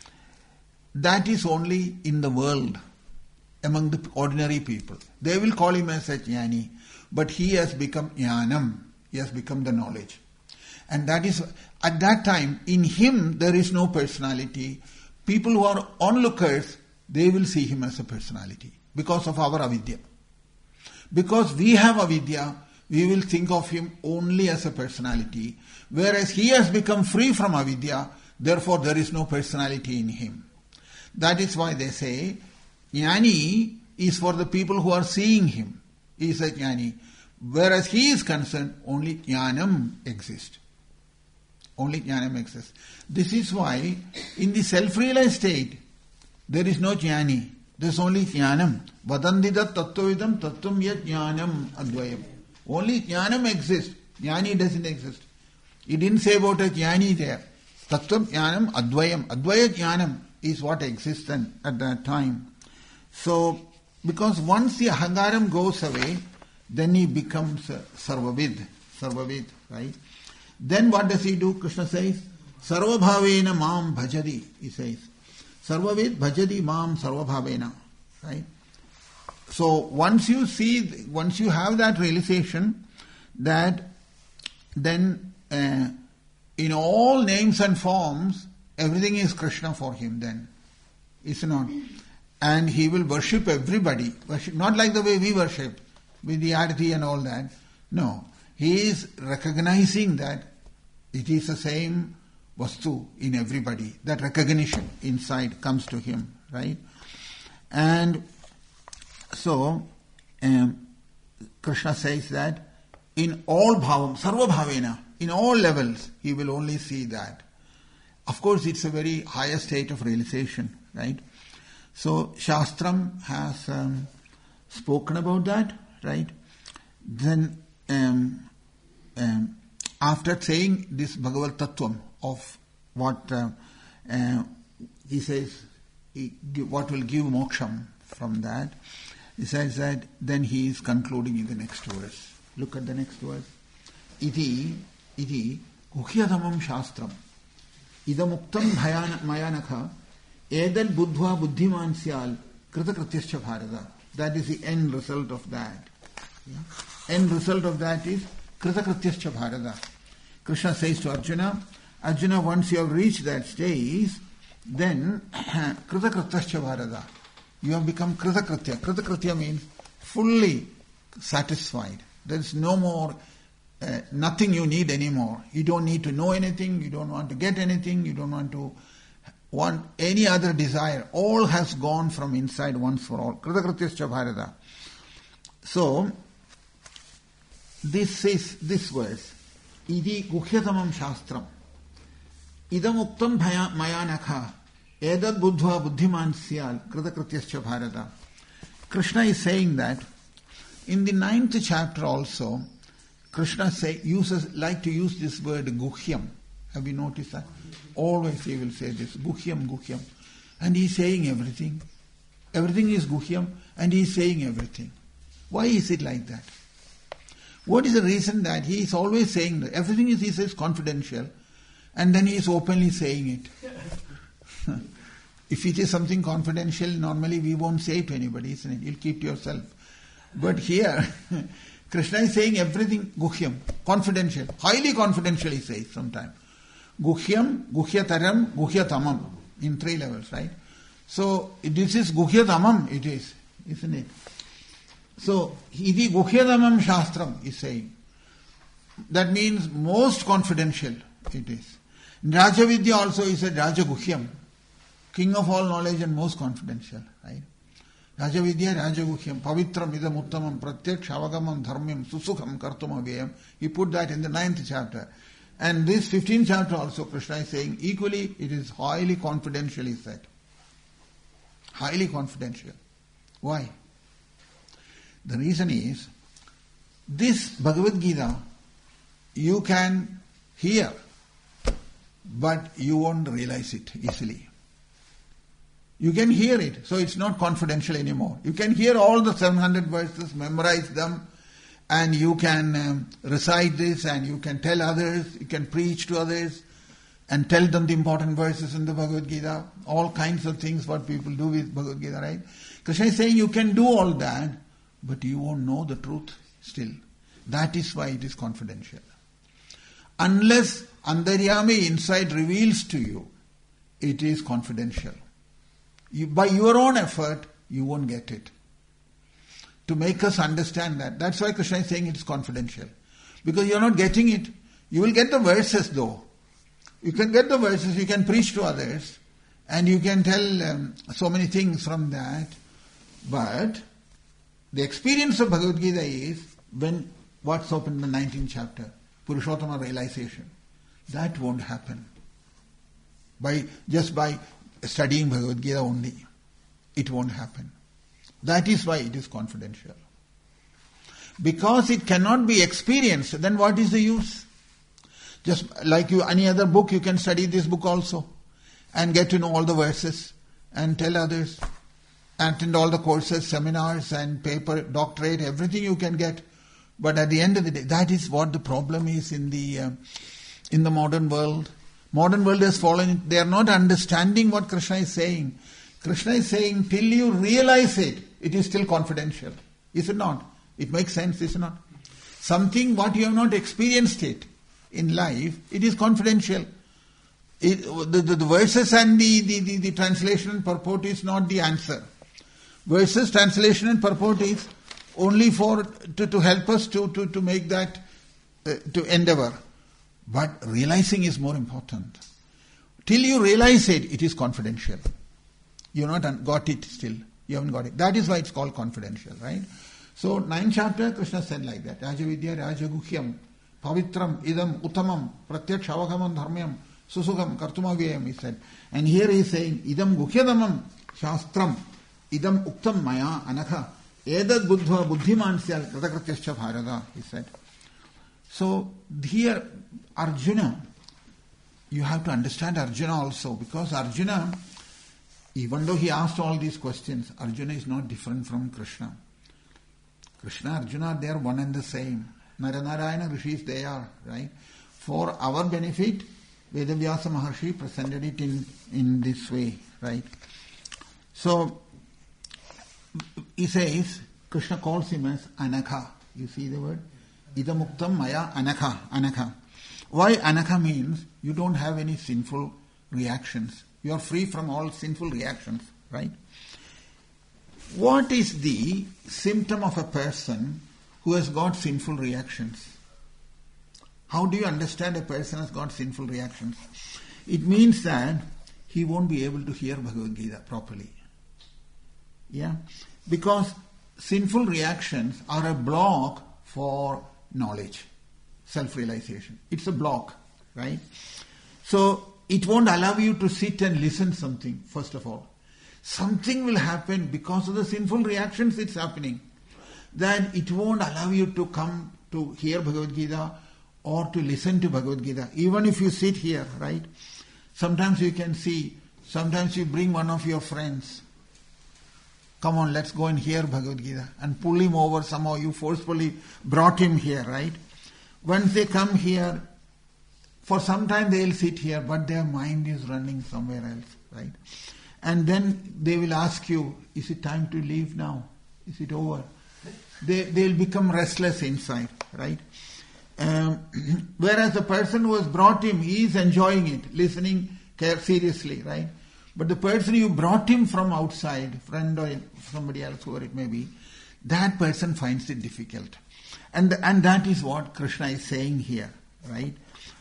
That is only in the world, among the ordinary people. They will call him as a jnani, but he has become jnanam. He has become the knowledge. And that is, at that time, in him there is no personality. People who are onlookers, they will see him as a personality because of our avidya. Because we have avidya, we will think of him only as a personality, whereas he has become free from avidya, therefore there is no personality in him. That is why they say, jnani is for the people who are seeing him. He is a jnani. Whereas he is concerned, only jnanam exists. Only jnanam exists. This is why in the self-realized state, there is no jnani. There is only jnanam. Vadandidat tattvavidam tattvam yat jnanam advayam. Only jnanam exists. Jnani doesn't exist. He didn't say about a jnani there. Tattvam jnanam advayam. Advaya jnanam is what exists then at that time. So, because once the ahangaram goes away, then he becomes uh, sarvavid. Sarvavid, right? Then what does he do? Krishna says, sarvabhavena mam bhajadi, he says. Sarvavid bhajadi mam sarvabhavena, right? So once you see, once you have that realization that then uh, in all names and forms, everything is Krishna for him then, is it not? And he will worship everybody, worship, not like the way we worship, with the arati and all that. No, he is recognizing that it is the same vastu in everybody. That recognition inside comes to him, right? And so, um, Krishna says that in all bhavam, sarva bhavena, in all levels, he will only see that. Of course, it's a very higher state of realization, right? So, Shastram has um, spoken about that, right? Then, um, um, after saying this Bhagavad Tattvam of what uh, uh, he says, he, what will give moksham from that, he says that then he is concluding in the next verse. Look at the next verse. Iti, iti, guhyadamam shastram, idamuktam mayanakha, edal buddhva buddhiman syal, kritakrityascha bharata. That is the end result of that. Yeah? End result of that is kritakrityascha bharata. Krishna says to Arjuna, Arjuna, once you have reached that stage, then kritakrityascha bharata. You have become kritakritya. Kritakritya means fully satisfied. There is no more, uh, nothing you need anymore. You don't need to know anything, you don't want to get anything, you don't want to want any other desire. All has gone from inside once for all. Kritakrityascha bharata. So, this is this verse. Idi guhyatamam shastram. Idam uktam mayanakha. Edad buddhva buddhiman syal. Kritakrityascha bharata. Krishna is saying that in the ninth chapter also, Krishna say, uses like to use this word guhyam. Have you noticed that? Always he will say this, guhyam, guhyam. And he is saying everything. Everything is guhyam and he is saying everything. Why is it like that? What is the reason that he is always saying that? Everything is, he says, confidential, and then he is openly saying it. If it is something confidential, normally we won't say it to anybody, isn't it? You'll keep to yourself. But here, Krishna is saying everything guhyam, confidential, highly confidential he says sometimes. Guhyam, guhyataram, guhyatamam, in three levels, right? So, this is guhyatamam, it is, isn't it? So, idi guhyatamam shastram is saying. That means most confidential it is. Rajavidya also is said Rajaguhyam, king of all knowledge and most confidential, right? Rajavidya, Rajaguhyam, Pavitram idam uttamam pratyaksh avagamam dharmyam susukham kartum avyayam. He put that in the ninth chapter. And this fifteenth chapter also Krishna is saying equally it is highly confidential, he said. Highly confidential. Why? The reason is, this Bhagavad Gita you can hear, but you won't realize it easily. You can hear it, so it's not confidential anymore. You can hear all the seven hundred verses, memorize them, and you can um, recite this, and you can tell others, you can preach to others, and tell them the important verses in the Bhagavad Gita, all kinds of things what people do with Bhagavad Gita, right? Krishna is saying you can do all that, but you won't know the truth still. That is why it is confidential. Unless Antaryami inside reveals to you, it is confidential. You, by your own effort, you won't get it. To make us understand that. That's why Krishna is saying it is confidential. Because you are not getting it. You will get the verses though. You can get the verses, you can preach to others, and you can tell um, so many things from that. But the experience of Bhagavad Gita is when what's open in the nineteenth chapter, Purushottama realization. That won't happen. By just by studying Bhagavad Gita only. It won't happen. That is why it is confidential. Because it cannot be experienced, then what is the use? Just like you, any other book, you can study this book also and get to know all the verses and tell others. Attend all the courses, seminars and paper, doctorate, everything you can get. But at the end of the day, that is what the problem is in the uh, in the modern world. Modern world has fallen. They are not understanding what Krishna is saying. Krishna is saying, till you realize it, it is still confidential. Is it not? It makes sense, is it not? Something what you have not experienced it in life, it is confidential. It, the, the, the verses and the, the, the, the translation and purport is not the answer. Verses, translation and purport is only for to, to help us to, to, to make that, uh, to endeavor. But realizing is more important. Till you realize it, it is confidential. You have not got it still. You haven't got it. That is why it's called confidential, right? So, ninth chapter, Krishna said like that. Rajavidya, Rajaguhyam, Pavitram, Idam, Uttamam, Pratyaksh Avagamam Dharmyam, Susukam, Kartumavyayam, he said. And here he is saying, Idam Guhyadamam Shastram, Idam Uktam Maya Anakha, Edad Buddha Buddhiman Syal Kratakratyascha Bharata, he said. So, here, Arjuna, you have to understand Arjuna also, because Arjuna, even though he asked all these questions, Arjuna is not different from Krishna. Krishna, Arjuna, they are one and the same. Naranarayana Rishis, they are, right? For our benefit, Vedavyasa Maharshi presented it in, in this way, right? So, he says, Krishna calls him as Anakha. You see the word? Idamuktam Maya Anakha. Anakha. Why Anakha means you don't have any sinful reactions. You are free from all sinful reactions, right? what is the symptom of a person who has got sinful reactions? How do you understand a person has got sinful reactions? It means that he won't be able to hear Bhagavad Gita properly. Yeah? Because sinful reactions are a block for knowledge, self-realization. It's a block, right? So it won't allow you to sit and listen something, first of all. Something will happen because of the sinful reactions it's happening. Then it won't allow you to come to hear Bhagavad Gita or to listen to Bhagavad Gita. Even if you sit here, right? Sometimes you can see, sometimes you bring one of your friends. Come on, let's go and hear Bhagavad Gita. And pull him over somehow. You forcefully brought him here, right? Once they come here, for some time they'll sit here, but their mind is running somewhere else, right? And then they will ask you, is it time to leave now? Is it over? They, they'll become restless inside, right? Um, whereas the person who has brought him, he is enjoying it, listening care seriously, right? But the person you brought him from outside, friend or somebody else, whoever it may be, that person finds it difficult. And, and that is what Krishna is saying here, right?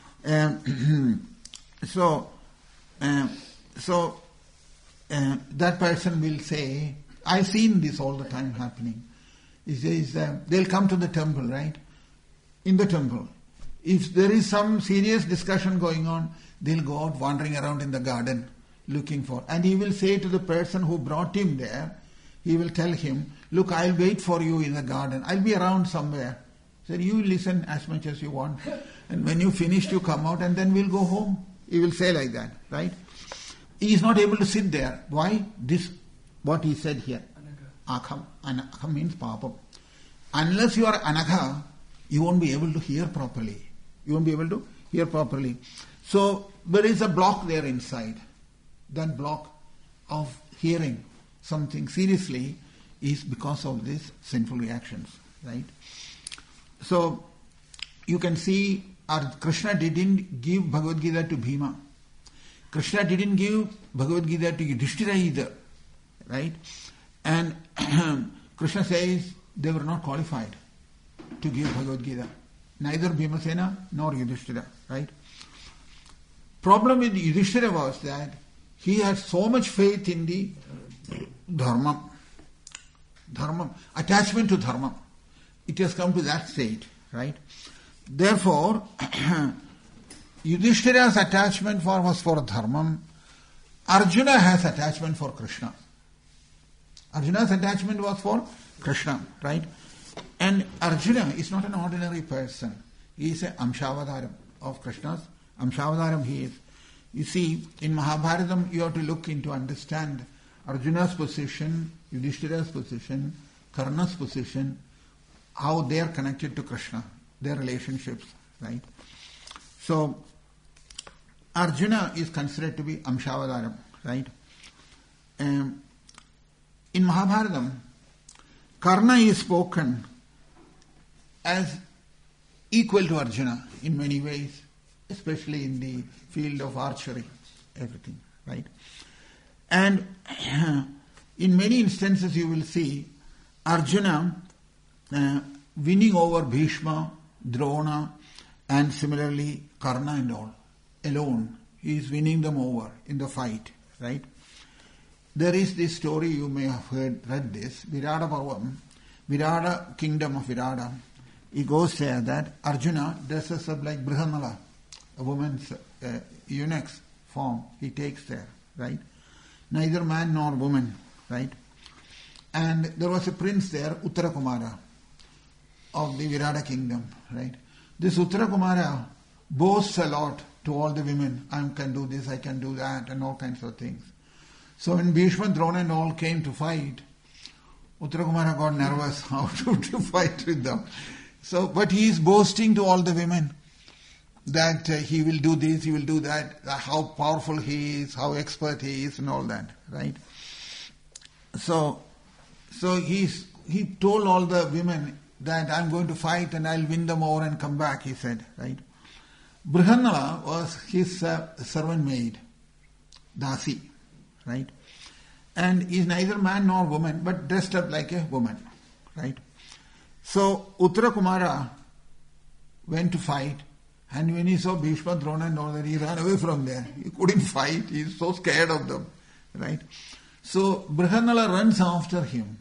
Um, so, um, so uh, that person will say, I've seen this all the time happening. He says, uh, they'll come to the temple, right? In the temple. If there is some serious discussion going on, they'll go out wandering around in the garden looking for. And he will say to the person who brought him there, he will tell him, look, I'll wait for you in the garden. I'll be around somewhere. So you listen as much as you want. And when you finish, you come out and then we'll go home. He will say like that, right? He is not able to sit there. Why? This, what he said here. Akham. Akham means papam. Unless you are anagha, you won't be able to hear properly. You won't be able to hear properly. So there is a block there inside. That block of hearing something seriously is because of these sinful reactions, right? So you can see our Krishna didn't give Bhagavad Gita to Bhima. Krishna didn't give Bhagavad Gita to Yudhishthira either, right? And Krishna says they were not qualified to give Bhagavad Gita. Neither Bhimasena nor Yudhishthira, right? Problem with Yudhishthira was that he had so much faith in the dharma, dharma, attachment to dharma. It has come to that state, right? Therefore, Yudhishthira's attachment for was for dharma. Arjuna has attachment for Krishna. Arjuna's attachment was for Krishna, right? And Arjuna is not an ordinary person. He is an Amshavadaram of Krishna's. Amshavadaram he is. You see, in Mahabharatam, you have to look into understand Arjuna's position, Yudhishthira's position, Karna's position, how they are connected to Krishna, their relationships, right? So, Arjuna is considered to be Amshavadaram, right? Um, in Mahabharatam, Karna is spoken as equal to Arjuna in many ways, especially in the field of archery, everything, right? And in many instances you will see Arjuna uh, winning over Bhishma, Drona, and similarly Karna and all, alone. He is winning them over in the fight, right? There is this story, you may have heard, read this, Virada Parvam, Virada, kingdom of Virada. He goes there that Arjuna dresses up like Brihannala, a woman's uh, eunuch's form he takes there, right? Neither man nor woman, right? And there was a prince there, Uttara Kumara, of the Virada kingdom, right? This Uttara Kumara boasts a lot to all the women. I can do this, I can do that, and all kinds of things. So when Bhishma, Drona and all came to fight, Uttara Kumara got nervous how to, to fight with them. So, but he is boasting to all the women that uh, he will do this, he will do that, uh, how powerful he is, how expert he is and all that, right? So, so he's, he told all the women that I'm going to fight and I'll win them over and come back, he said, right? Brihannala was his uh, servant maid, Dasi, right? and is neither man nor woman, but dressed up like a woman, right? So Uttara Kumara went to fight, and when he saw Bhishma, Drona and all that, he ran away from there. He couldn't fight. He's so scared of them, right? So Brihanala runs after him.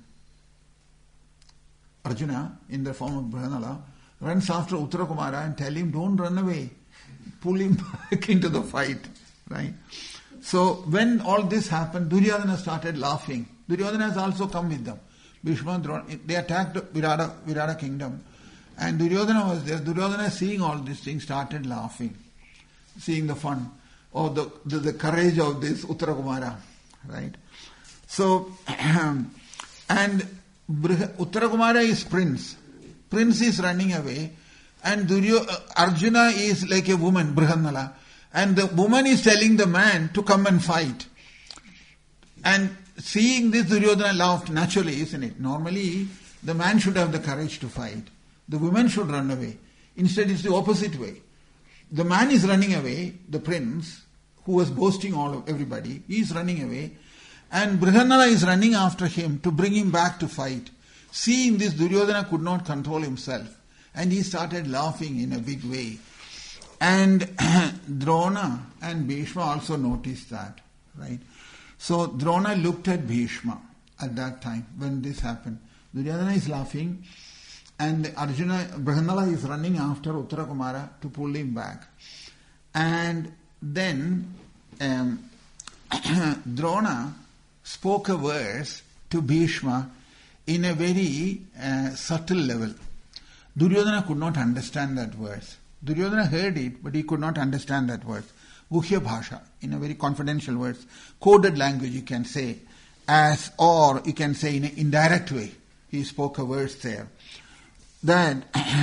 Arjuna, in the form of Brihanala, runs after Uttara Kumara and tell him, don't run away. Pull him back into the fight, right? So when all this happened, Duryodhana started laughing. Duryodhana has also come with them. Bhishma, Drona, they attacked Virata, Virata kingdom. And Duryodhana was there. Duryodhana, seeing all these things, started laughing, seeing the fun, or the, the, the courage of this Uttara Kumara, right? So, and Uttara Kumara is prince. Prince is running away, and Duryo, uh, Arjuna is like a woman, Brihanala, and the woman is telling the man to come and fight. And seeing this, Duryodhana laughed naturally, isn't it? Normally, the man should have the courage to fight. The women should run away. Instead, it's the opposite way. The man is running away, the prince, who was boasting all of everybody, he is running away, and Brihanala is running after him to bring him back to fight. Seeing this, Duryodhana could not control himself, and he started laughing in a big way. And Drona and Bhishma also noticed that, right? So Drona looked at Bhishma at that time when this happened. Duryodhana is laughing, and Arjuna, Brihanala is running after Uttara Kumara to pull him back. And then um, Drona spoke a verse to Bhishma in a very uh, subtle level. Duryodhana could not understand that verse. Duryodhana heard it, but he could not understand that verse. Guhya Bhasha, in a very confidential verse, coded language you can say, as, or you can say in an indirect way. He spoke a verse there. That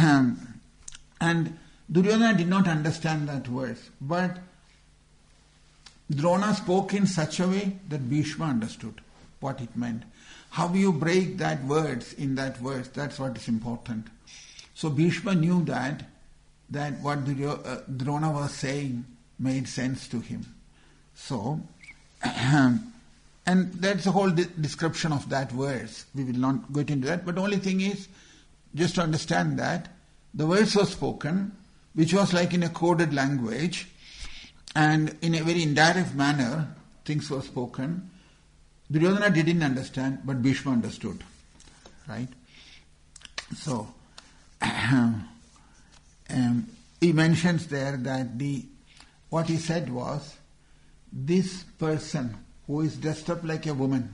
and Duryodhana did not understand that verse, but Drona spoke in such a way that Bhishma understood what it meant. How you break that words in that verse, that's what is important. So Bhishma knew that that what Drona was saying made sense to him. So, and that's the whole description of that verse. We will not go into that, but the only thing is, just to understand that, the words were spoken, which was like in a coded language, and in a very indirect manner, things were spoken. Duryodhana didn't understand, but Bhishma understood. Right? So, um, he mentions there that the what he said was, this person who is dressed up like a woman,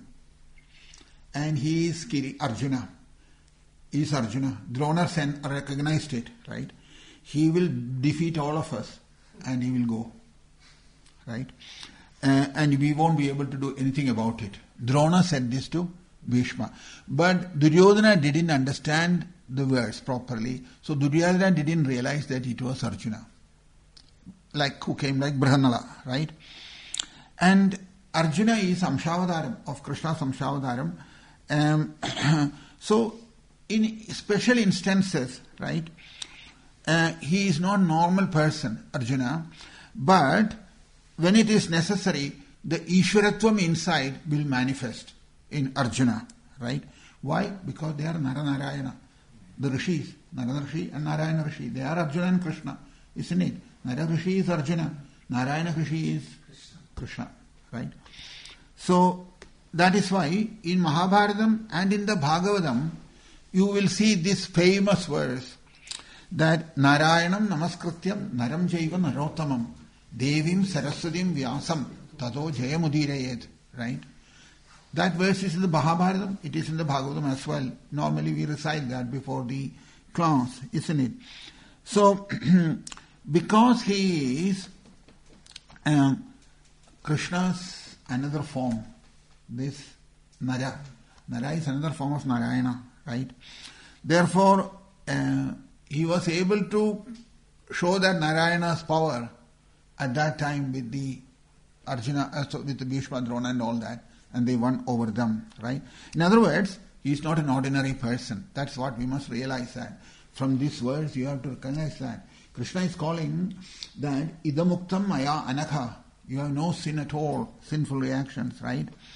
and he is Kiri, Arjuna, is Arjuna. Drona recognized it, right? He will defeat all of us and he will go, right? Uh, and we won't be able to do anything about it. Drona said this to Bhishma. But Duryodhana didn't understand the verse properly, so Duryodhana didn't realize that it was Arjuna, like who came like Brihanala, right? And Arjuna is Amshavadaram, of Krishna's Amshavadaram. Um, so in special instances, right, uh, he is not a normal person, Arjuna, but when it is necessary, the Ishwaratvam inside will manifest in Arjuna, right? Why? Because they are Naranarayana. The Rishis, Narada Rishi and Narayana Rishi, they are Arjuna and Krishna, isn't it? Narada Rishi is Arjuna, Narayana Rishi is Krishna, right? So, that is why in Mahabharatam and in the Bhagavatam, you will see this famous verse that Narayanam Namaskrityam Naram Jaiva Narottamam Devim Saraswatim Vyasam Tato Jayamudirayet, right? That verse is in the Mahabharatam, it is in the Bhagavatam as well. Normally we recite that before the class, isn't it? So, because he is uh, Krishna's another form, this Nara, Nara is another form of Narayana, right? Therefore, uh, he was able to show that Narayana's power at that time with the Arjuna, uh, so with the Bhishma, Drona and all that, and they won over them, right? In other words, he is not an ordinary person. That's what we must realize that. From this verse, you have to recognize that. Krishna is calling that idamuktam maya anakha. You have no sin at all, sinful reactions, right?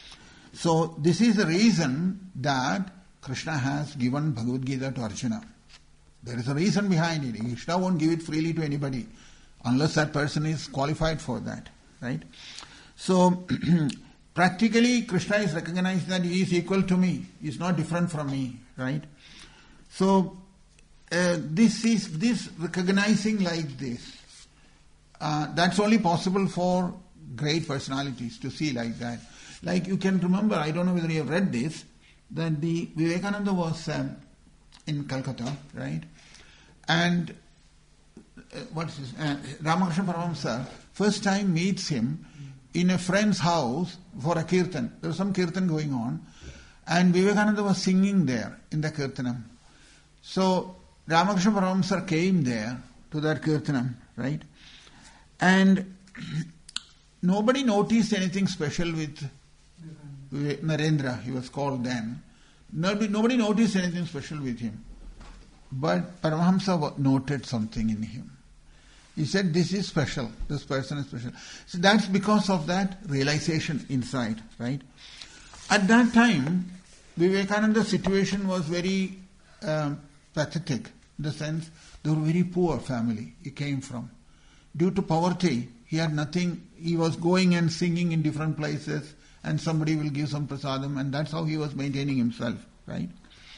So this is the reason that Krishna has given Bhagavad Gita to Arjuna. There is a reason behind it. Krishna won't give it freely to anybody unless that person is qualified for that, right? So practically Krishna is recognizing that he is equal to me. He is not different from me, right? So uh, this is this recognizing like this. Uh, that's only possible for great personalities to see like that. Like you can remember, I don't know whether you have read this, that the Vivekananda was um, in Calcutta, right? And uh, what's his uh, Ramakrishna Paramahamsa first time meets him in a friend's house for a kirtan. There was some kirtan going on, and Vivekananda was singing there in the kirtanam. So Ramakrishna Paramahamsa came there to that kirtanam, right? And nobody noticed anything special with Narendra, he was called then. Nobody, nobody noticed anything special with him. But Paramahamsa noted something in him. He said, this is special, this person is special. So that's because of that realization inside, right? At that time, Vivekananda's situation was very um, pathetic, in the sense they were a very poor family he came from. Due to poverty, he had nothing, he was going and singing in different places, and somebody will give some prasadam, and that's how he was maintaining himself, right?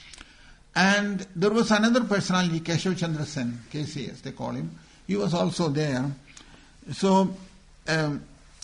And there was another personality, Keshav Chandra Sen, K C S they call him. He was also there. So, um,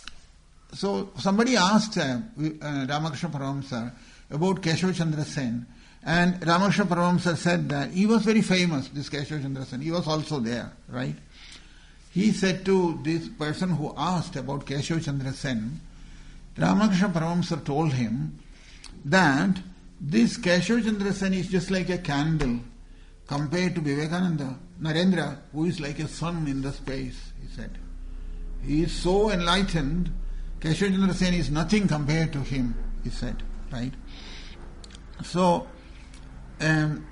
so somebody asked uh, uh, Ramakrishna Paramahamsa about Keshav Chandra Sen, and Ramakrishna Paramahamsa said that he was very famous, this Keshav Chandra Sen. He was also there, right? He said to this person who asked about Keshav Chandra Sen, Ramakrishna Paramahamsa told him that this Keshav Chandra Sen is just like a candle compared to Vivekananda, Narendra, who is like a sun in the space, he said. He is so enlightened, Keshav Chandra Sen is nothing compared to him, he said, right? So, um,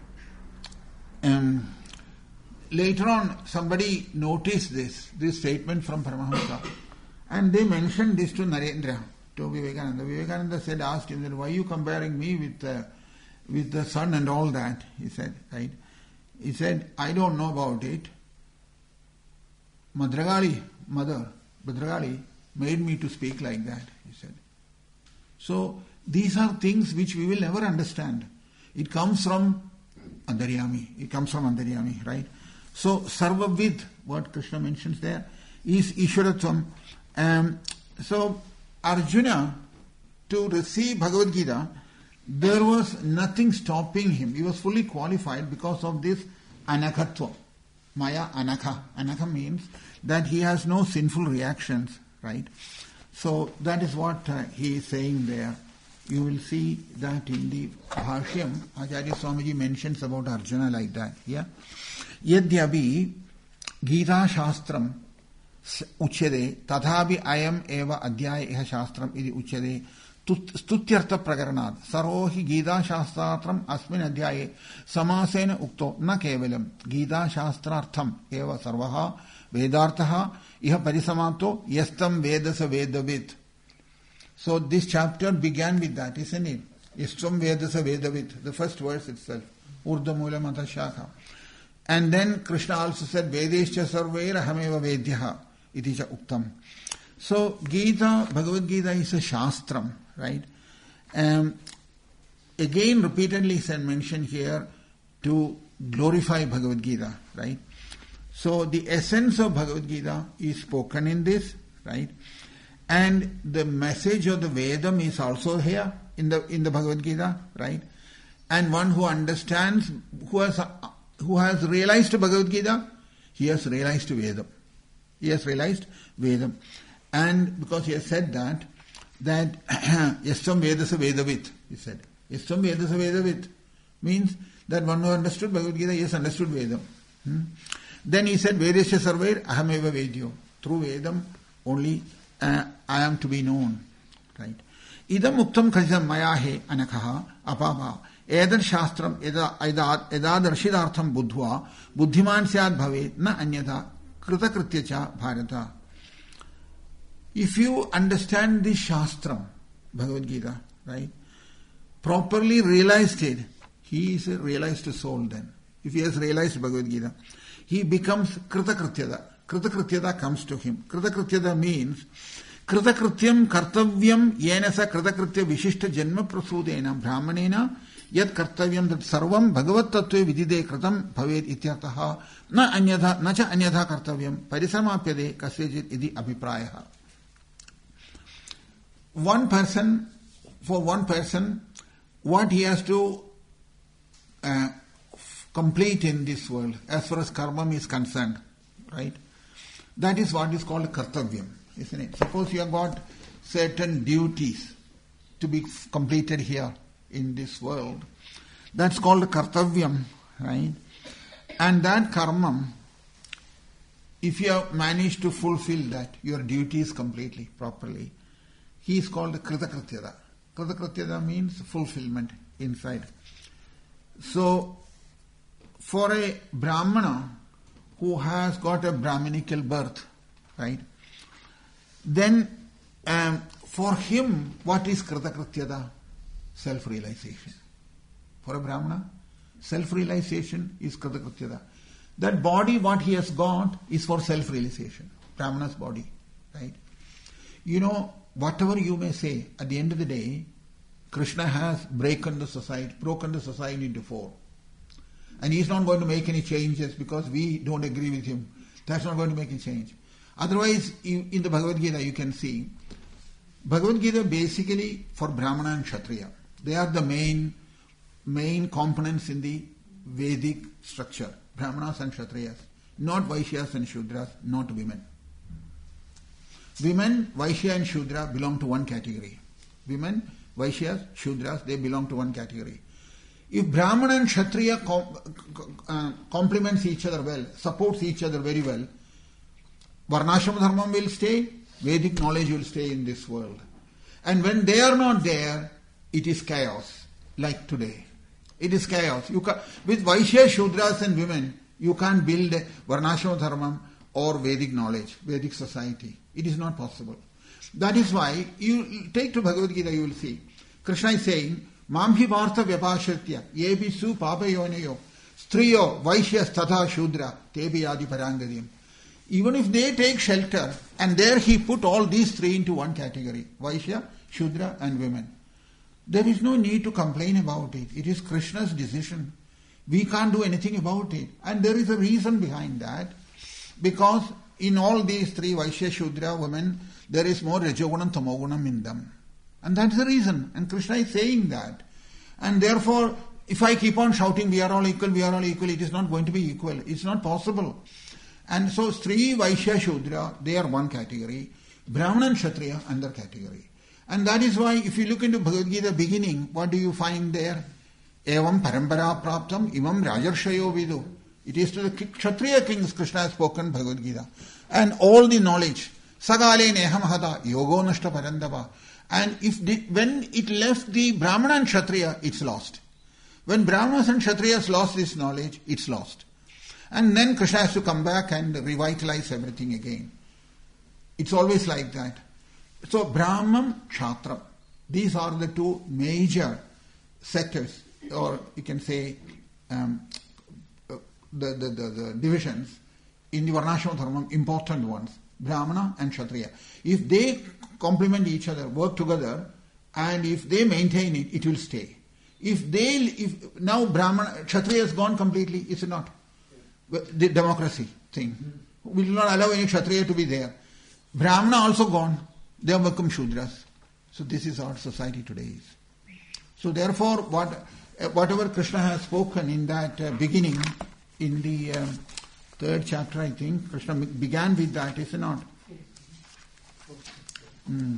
um, later on, somebody noticed this, this statement from Paramahamsa, and they mentioned this to Narendra, to Vivekananda. Vivekananda said, asked him, why are you comparing me with uh, with the sun and all that? He said, right? He said, I don't know about it. Madragali, mother, Bhadragali, made me to speak like that, he said. So, these are things which we will never understand. It comes from Antaryami. It comes from Antaryami, right? So, Sarvavid, what Krishna mentions there, is Ishwaratvam. Um, so, Arjuna, to receive Bhagavad Gita, there was nothing stopping him. He was fully qualified because of this anakhatva. Maya anakha. Anakha means that he has no sinful reactions, right? So, that is what uh, he is saying there. You will see that in the Bhashyam, Acharya Swamiji mentions about Arjuna like that. Yeah? Yadyabi Gita Shastram Uchyade Tadhabi Ayam Eva Adhyaya Iha Shastram Idi Uchyade Stutyartha Prakaranat Sarohi Gita Shastratram Asmin Adhyaye Samasena Ukto Na Kevalam Gita Shastrartham Eva Sarvaha Vedarthaha Iha Parisamato Yastam Vedasa Vedavit. So this chapter began with that, isn't it? Yastam Vedasa Vedavit, the first verse itself. Urdha Mula Mata Shakha. And then Krishna also said, Vedescha Sarvair Ahameva Vedyaha Iti Cha Uktam. So Gita, Bhagavad Gita is a Shastram, right? Um, again, repeatedly is mentioned here to glorify Bhagavad Gita, right? So the essence of Bhagavad Gita is spoken in this, right? And the message of the Vedam is also here in the in the Bhagavad Gita, right? And one who understands, who has who has realized Bhagavad Gita, he has realized Vedam. He has realized Vedam. And because he has said that, that Yastam Vedasa Vedavit, he said. Yastam Vedasa Vedavit means that one who understood Bhagavad Gita, he has understood Vedam. Hmm? Then he said, Vedesya Sarvair Ahameva Vedyo. Through Vedam, only uh, I am to be known. Right? Idam Muktam Khajam Mayahe Anakaha Apapa. Edar Shastram Edadarshidhartham Buddhva Buddhiman Syad Bhavet Na Anyatha Krita Krityacha Bharata. If you understand this Shastram, Bhagavad Gita, right? Properly realized it, he is a realized soul then. If he has realized Bhagavad Gita, he becomes Kritakrityada. Kritakrityada comes to him. Kritakrityada means Kritakrityam kartavyam yenasa kritakritya vishishta janma prasudena brahmanena yat kartavyam tat sarvam bhagavat tattve vidide kritam bhaved ityartaha na anyadha na cha anyadha kartavyam parisamapyade kasyajit iti abhiprayah. One person, for one person, what he has to uh, complete in this world, as far as karma is concerned, right? That is what is called kartavyam, isn't it? Suppose you have got certain duties to be completed here in this world. That's called kartavyam, right? And that karma, if you have managed to fulfill that, your duties completely, properly, he is called kritakrityada. Kritakrityada means fulfillment inside. So, for a Brahmana who has got a Brahminical birth, right, then um, for him, what is kritakrityada? Self-realization. For a Brahmana, self-realization is kritakrityada. That body, what he has got, is for self-realization. Brahmana's body, right? You know, whatever you may say, at the end of the day, Krishna has broken the society, broken the society into four. And he is not going to make any changes because we don't agree with him. That's not going to make a change. Otherwise, in the Bhagavad Gita, you can see, Bhagavad Gita basically for Brahmana and Kshatriya. They are the main, main components in the Vedic structure. Brahmanas and Kshatriyas. Not Vaishyas and Shudras, not women. Women, Vaishya and Shudra belong to one category. Women, Vaishyas, Shudras, they belong to one category. If Brahmana and Kshatriya com- uh, complements each other well, supports each other very well, Varnashram Dharma will stay, Vedic knowledge will stay in this world. And when they are not there, it is chaos, like today. It is chaos. You can, with Vaishya, Shudras and women, you can't build Varnashram Dharma or Vedic knowledge, Vedic society. It is not possible. That is why, you take to Bhagavad Gita, you will see, Krishna is saying, Mamhi Partha Vyapashatya, Yebi Su Papayonayo, Striyo, Vaishyas Tatha Shudra, Tebi Adi Parangadim. Even if they take shelter, and there he put all these three into one category, Vaishya, Shudra and women. There is no need to complain about it. It is Krishna's decision. We can't do anything about it. And there is a reason behind that. Because in all these three, Vaishya, Shudra, women, there is more Rajogunam, Tamogunam in them. And that's the reason. And Krishna is saying that. And therefore, if I keep on shouting, we are all equal, we are all equal, it is not going to be equal. It's not possible. And so, Stri, Vaishya, Shudra, they are one category. Brahmana and Kshatriya, another category. And that is why, if you look into Bhagavad Gita beginning, what do you find there? Evam parambara praptam imam rajarshayo vidu. It is to the Kshatriya kings Krishna has spoken Bhagavad Gita. And all the knowledge. Sagale neham hada yogo nashta parandava. And if the, when it left the Brahmana and Kshatriya, it's lost. When Brahmanas and Kshatriyas lost this knowledge, it's lost. And then Krishna has to come back and revitalize everything again. It's always like that. So Brahman, Kshatram, these are the two major sectors, or you can say um, the, the, the, the divisions in the Varnashram Dharma, important ones, Brahmana and Kshatriya. If they complement each other, work together, and if they maintain it, it will stay. If they, if now Brahmana, Kshatriya has gone completely, is it not? The democracy thing. We will not allow any Kshatriya to be there. Brahmana also gone. They have become Shudras. So this is how society today is. So therefore, what, whatever Krishna has spoken in that uh, beginning, in the um, third chapter, I think, Krishna began with that, is it not? Mm.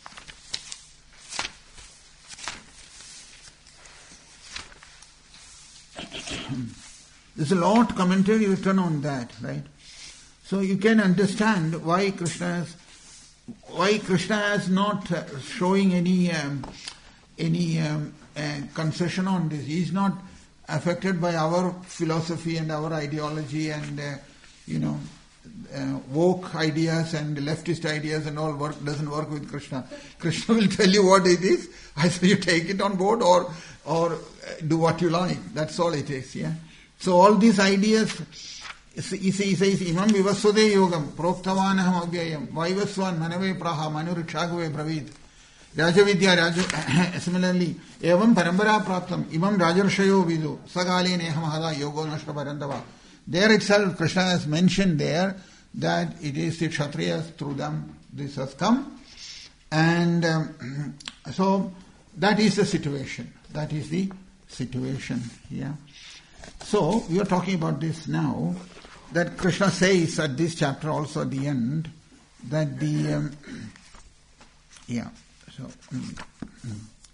There's a lot commentary written on that, right? So you can understand why Krishna has, why Krishna is not uh, showing any um, any um, uh, concession on this. He is not affected by our philosophy and our ideology, and uh, you know uh, woke ideas and leftist ideas and all work doesn't work with Krishna. Krishna will tell you what it is. Either you take it on board or or do what you like. That's all it is. Yeah. So all these ideas. He says, Imam Vivaswade Yogam, Proktavanaham Avyayam, Vaivaswan, Manave Praha, Manurikshagave Pravid, Rajavidya Raja, similarly, Evam Parambara Praptam, Imam Rajarshayo Vidu, Sagali Nehamahada, Yogo Nashtaparandava. There itself, Krishna has mentioned there that it is the Kshatriyas, through them this has come. And um, so that is the situation. That is the situation here. So, we are talking about this now, that Krishna says at this chapter also at the end, that the, um, yeah, so, mm, mm.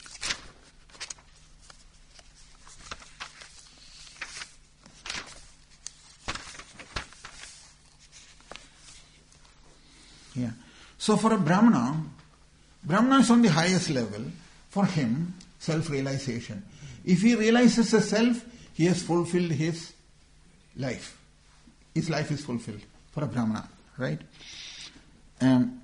yeah. So for a Brahmana, Brahmana is on the highest level, for him, self-realization. If he realizes the self, he has fulfilled his life. His life is fulfilled for a Brahmana, right? Um,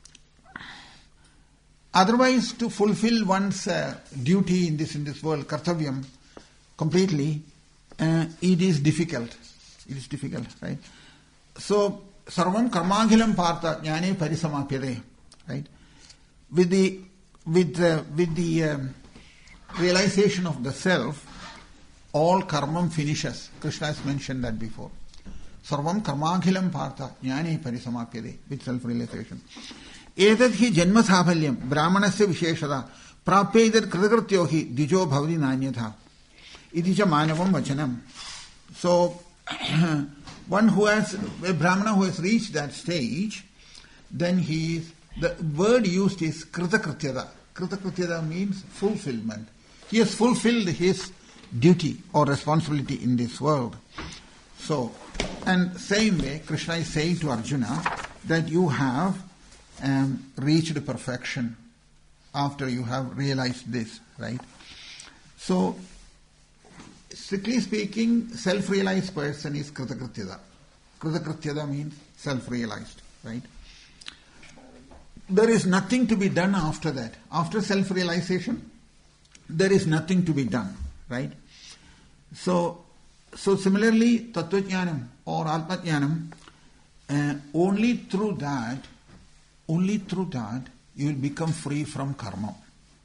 otherwise, to fulfill one's uh, duty in this in this world, kartavyam, completely, uh, it is difficult. It is difficult, right? So, sarvam karmaghilam partha jnane parisamapyade, right? With the with uh, with the um, realization of the self, all karmam finishes. Krishna has mentioned that before. Sarvam karmaghilam partha jnane parisamapyade, with self-realization. Etad hi janma sabhalyam brahmanasya visheshada prapyaidat kritakrityo hi dijo bhavati nanyatha iti cha manavam vachanam. So, one who has, a Brahmana who has reached that stage, then he is, the word used is kritakrityada. Kritakrityada means fulfillment. He has fulfilled his duty or responsibility in this world. So, and same way, Krishna is saying to Arjuna that you have um, reached perfection after you have realized this, right? So, strictly speaking, self-realized person is kritakrityada. Kritakrityada means self-realized, right? There is nothing to be done after that. After self-realization, there is nothing to be done, right? So, so similarly, Tattvajnanam or Atmajnanam, uh, only through that, only through that, you will become free from karma.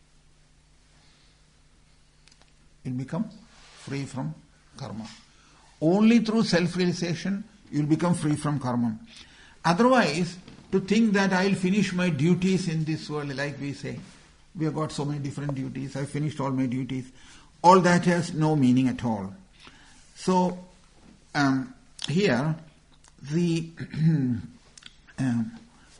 You will become free from karma. Only through self-realization, you will become free from karma. Otherwise, to think that I will finish my duties in this world, like we say, we have got so many different duties, I have finished all my duties, all that has no meaning at all. So, um, here, the um,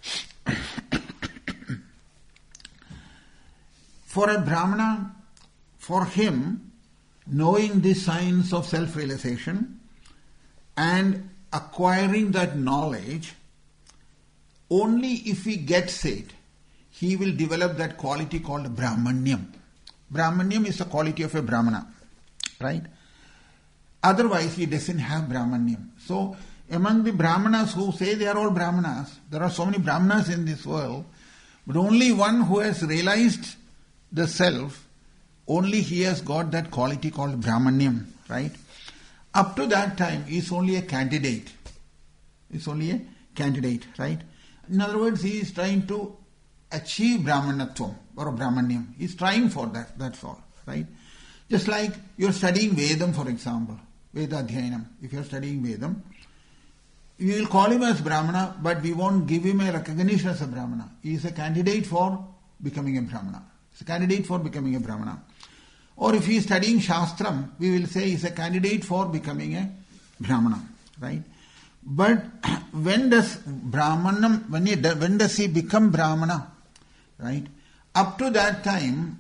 for a Brahmana, for him, knowing the science of self-realization and acquiring that knowledge, only if he gets it, he will develop that quality called Brahmanyam. Brahmanyam is the quality of a Brahmana, right? Otherwise, he doesn't have Brahmanyam. So, among the Brahmanas who say they are all Brahmanas, there are so many Brahmanas in this world, but only one who has realized the self, only he has got that quality called Brahmanyam, right? Up to that time, he is only a candidate. He is only a candidate, right? In other words, he is trying to achieve Brahmanatvam or Brahmanyam. He is trying for that, that's all, right? Just like you are studying Vedam, for example, Veda Adhyayanam. If you are studying Vedam, we will call him as Brahmana, but we won't give him a recognition as a Brahmana. He is a candidate for becoming a Brahmana. He is a candidate for becoming a Brahmana. Or if he is studying Shastram, we will say he is a candidate for becoming a Brahmana, right? But when does Brahmanam, when, he, when does he become Brahmana, right? Up to that time,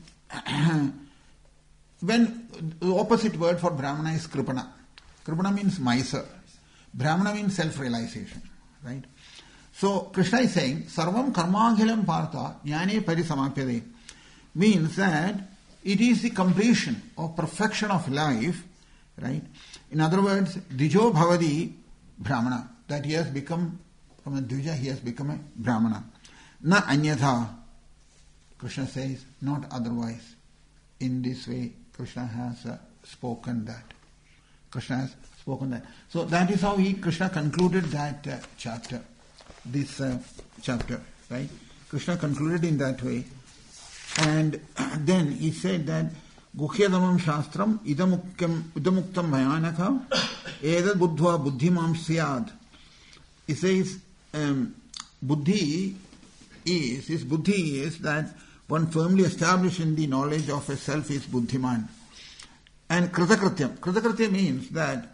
when the opposite word for Brahmana is Kripana. Kripana means miser. Brahmana means self-realization, right? So Krishna is saying, Sarvam karmaghilam partha jnane parisamapyade, means that it is the completion or perfection of life, right? In other words, Dijo Bhavadi Brahmana. that he has become, from a Dvija he has become a Brahmana. Na anyatha, Krishna says, not otherwise. In this way, Krishna has uh, spoken that. Krishna has spoken that. So that is how he, Krishna concluded that uh, chapter, this uh, chapter, right? Krishna concluded in that way. And then he said that Guhyadamam Shastram idamuktam idamuktam bhayanaka edad buddhva buddhimam syad. He says um, buddhi is, his buddhi is that one firmly established in the knowledge of a self is buddhiman. And kritakrityam. Kritakritya means that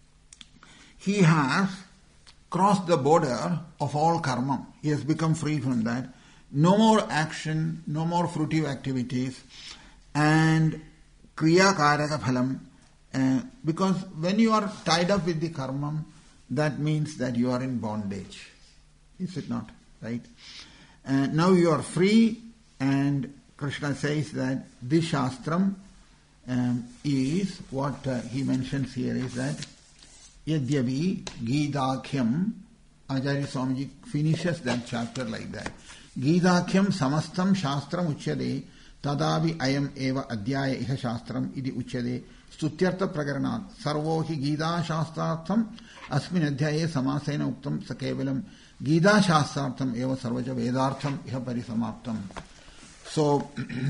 he has crossed the border of all karma. He has become free from that. No more action, no more fruitive activities, and kriya karaka phalam. Uh, because when you are tied up with the karma, that means that you are in bondage. Is it not? Right? Uh, now you are free, and Krishna says that this shastram um, is, what uh, he mentions here is that Yadyavi Gītākhyam, Acharya Swamiji finishes that chapter like that. Gītākhyam samastam shastram uchyade tadavi ayam eva adhyaya iha shastram idi uchyade stutyartha prakaranat sarvo hi Gītā shastrartham asmin adhyaye samasena uktam sakevalam Gītā shastrartham eva sarvaja vedartham iha parisamaptam. So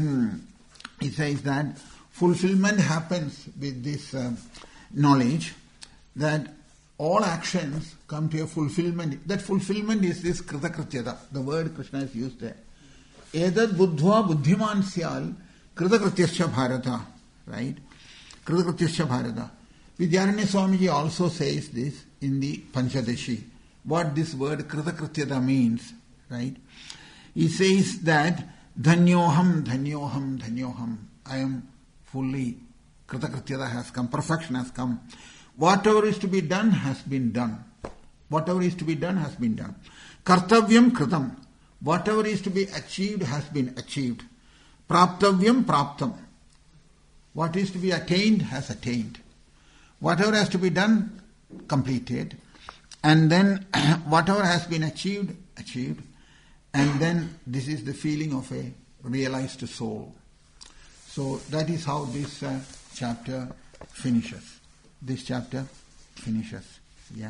he says that fulfillment happens with this uh, knowledge, that all actions come to a fulfillment. That fulfillment is this kritakrityata, the word Krishna has used there. Edad buddhva buddhiman syal kritakrityascha bharata, right? Kritakrityascha bharata. Vidyaranya Swamiji also says this in the Panchadashi. What this word kritakrityata means, right? He says that Dhanyoham, Dhanyoham, Dhanyoham. I am fully, kritakrityata has come, perfection has come. Whatever is to be done has been done. Whatever is to be done has been done. Kartavyam kritam. Whatever is to be achieved has been achieved. Praptavyam praptam. What is to be attained has attained. Whatever has to be done, completed. And then whatever has been achieved, achieved. And then this is the feeling of a realized soul. So that is how this uh, chapter finishes. This chapter finishes. Yeah.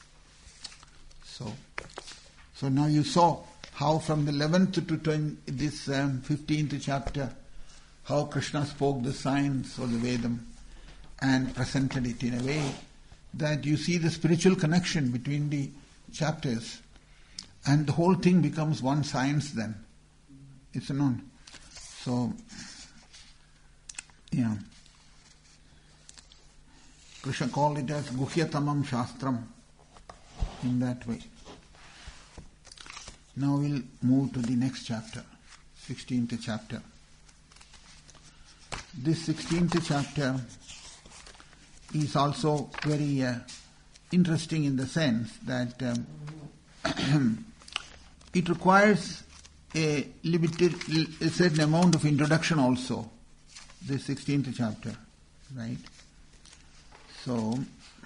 So, so now you saw how from the eleventh to twenty, this um, fifteenth chapter, how Krishna spoke the science of the Vedam and presented it in a way that you see the spiritual connection between the chapters, and the whole thing becomes one science then. It's known. So, yeah. Krishna called it as Guhyatamam Shastram in that way. Now we'll move to the next chapter, sixteenth chapter. This sixteenth chapter is also very uh, interesting in the sense that um, it requires a limited, a certain amount of introduction also, this sixteenth chapter, right? So,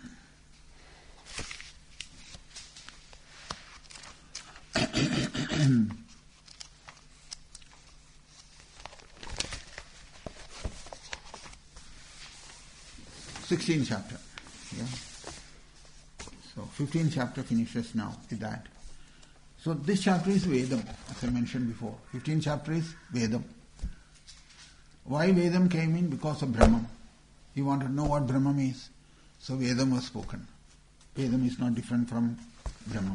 sixteenth chapter, yeah. So, fifteenth chapter finishes now with that. So, this chapter is Vedam, as I mentioned before. fifteenth chapter is Vedam. Why Vedam came in? Because of Brahman. You want to know what Brahman is? So Vedam was spoken. Vedam is not different from Brahman.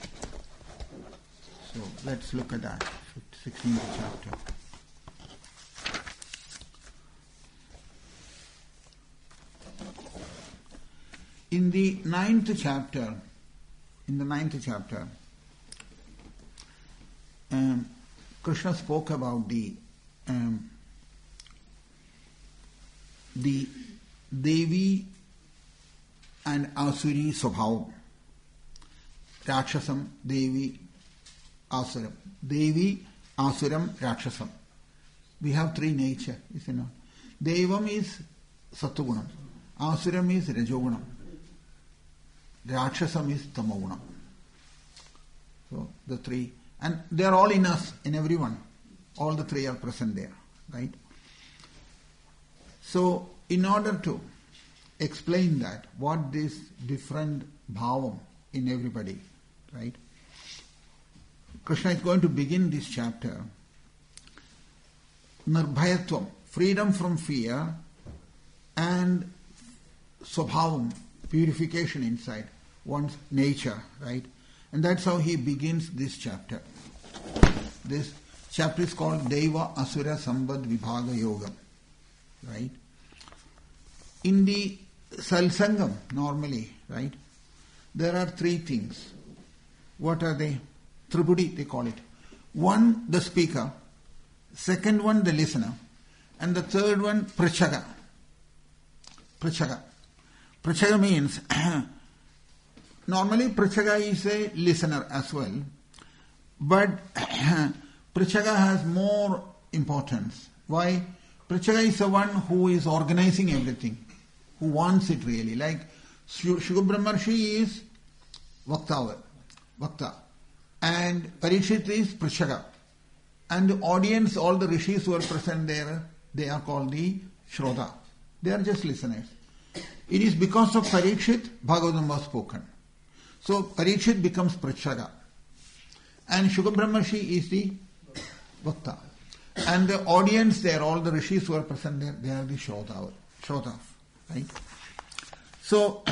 So let's look at that. sixteenth chapter. In the ninth chapter, in the ninth chapter, um, Krishna spoke about the um, the Devi and Asuri Swabhav. Rakshasam, Devi, Asuram. Devi, Asuram, Rakshasam. We have three nature, is it not? Devam is Sattvagunam. Asuram is Rajogunam. Rakshasam is Tamagunam. So the three, and they are all in us, in everyone. All the three are present there, right? So in order to explain that, what this different bhavam in everybody, right? Krishna is going to begin this chapter. Nirbhayatvam, freedom from fear, and swabhavam, purification inside one's nature, right? And that's how he begins this chapter. This chapter is called Deva Asura Sambad Vibhaga Yoga, right? In the Salsangam, normally, right, there are three things. What are they? Tribudi, they call it. One, the speaker. Second one, the listener. And the third one, prachaga. Prachaga. Prachaga means, normally prachaga is a listener as well. But prachaga has more importance. Why? Prachaga is the one who is organizing everything, who wants it really. Like Shukra Brahmarshi is Vakta, Vakta. And Parikshit is Prachaga. And the audience, all the rishis who are present there, they are called the Shrota. They are just listeners. It is because of Parikshit, Bhagavatam was spoken. So Parikshit becomes Prachaga. And Shukra Brahmarshi is the Vakta. And the audience there, all the rishis who are present there, they are the Shrota. Shrota, right? So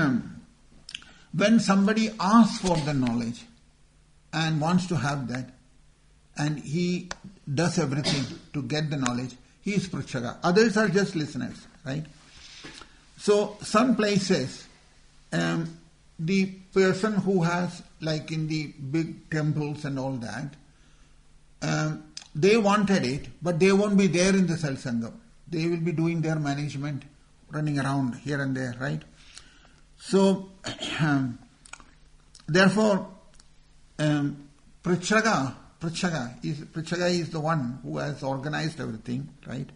when somebody asks for the knowledge and wants to have that, and he does everything to get the knowledge, he is Prachaga. Others are just listeners, right? So some places, um, the person who has, like in the big temples and all that, um, they wanted it, but they won't be there in the Salsangam. They will be doing their management, running around here and there, right? So, um, therefore, um, Prachaga, Prachaga is, Prachaga is the one who has organized everything, right?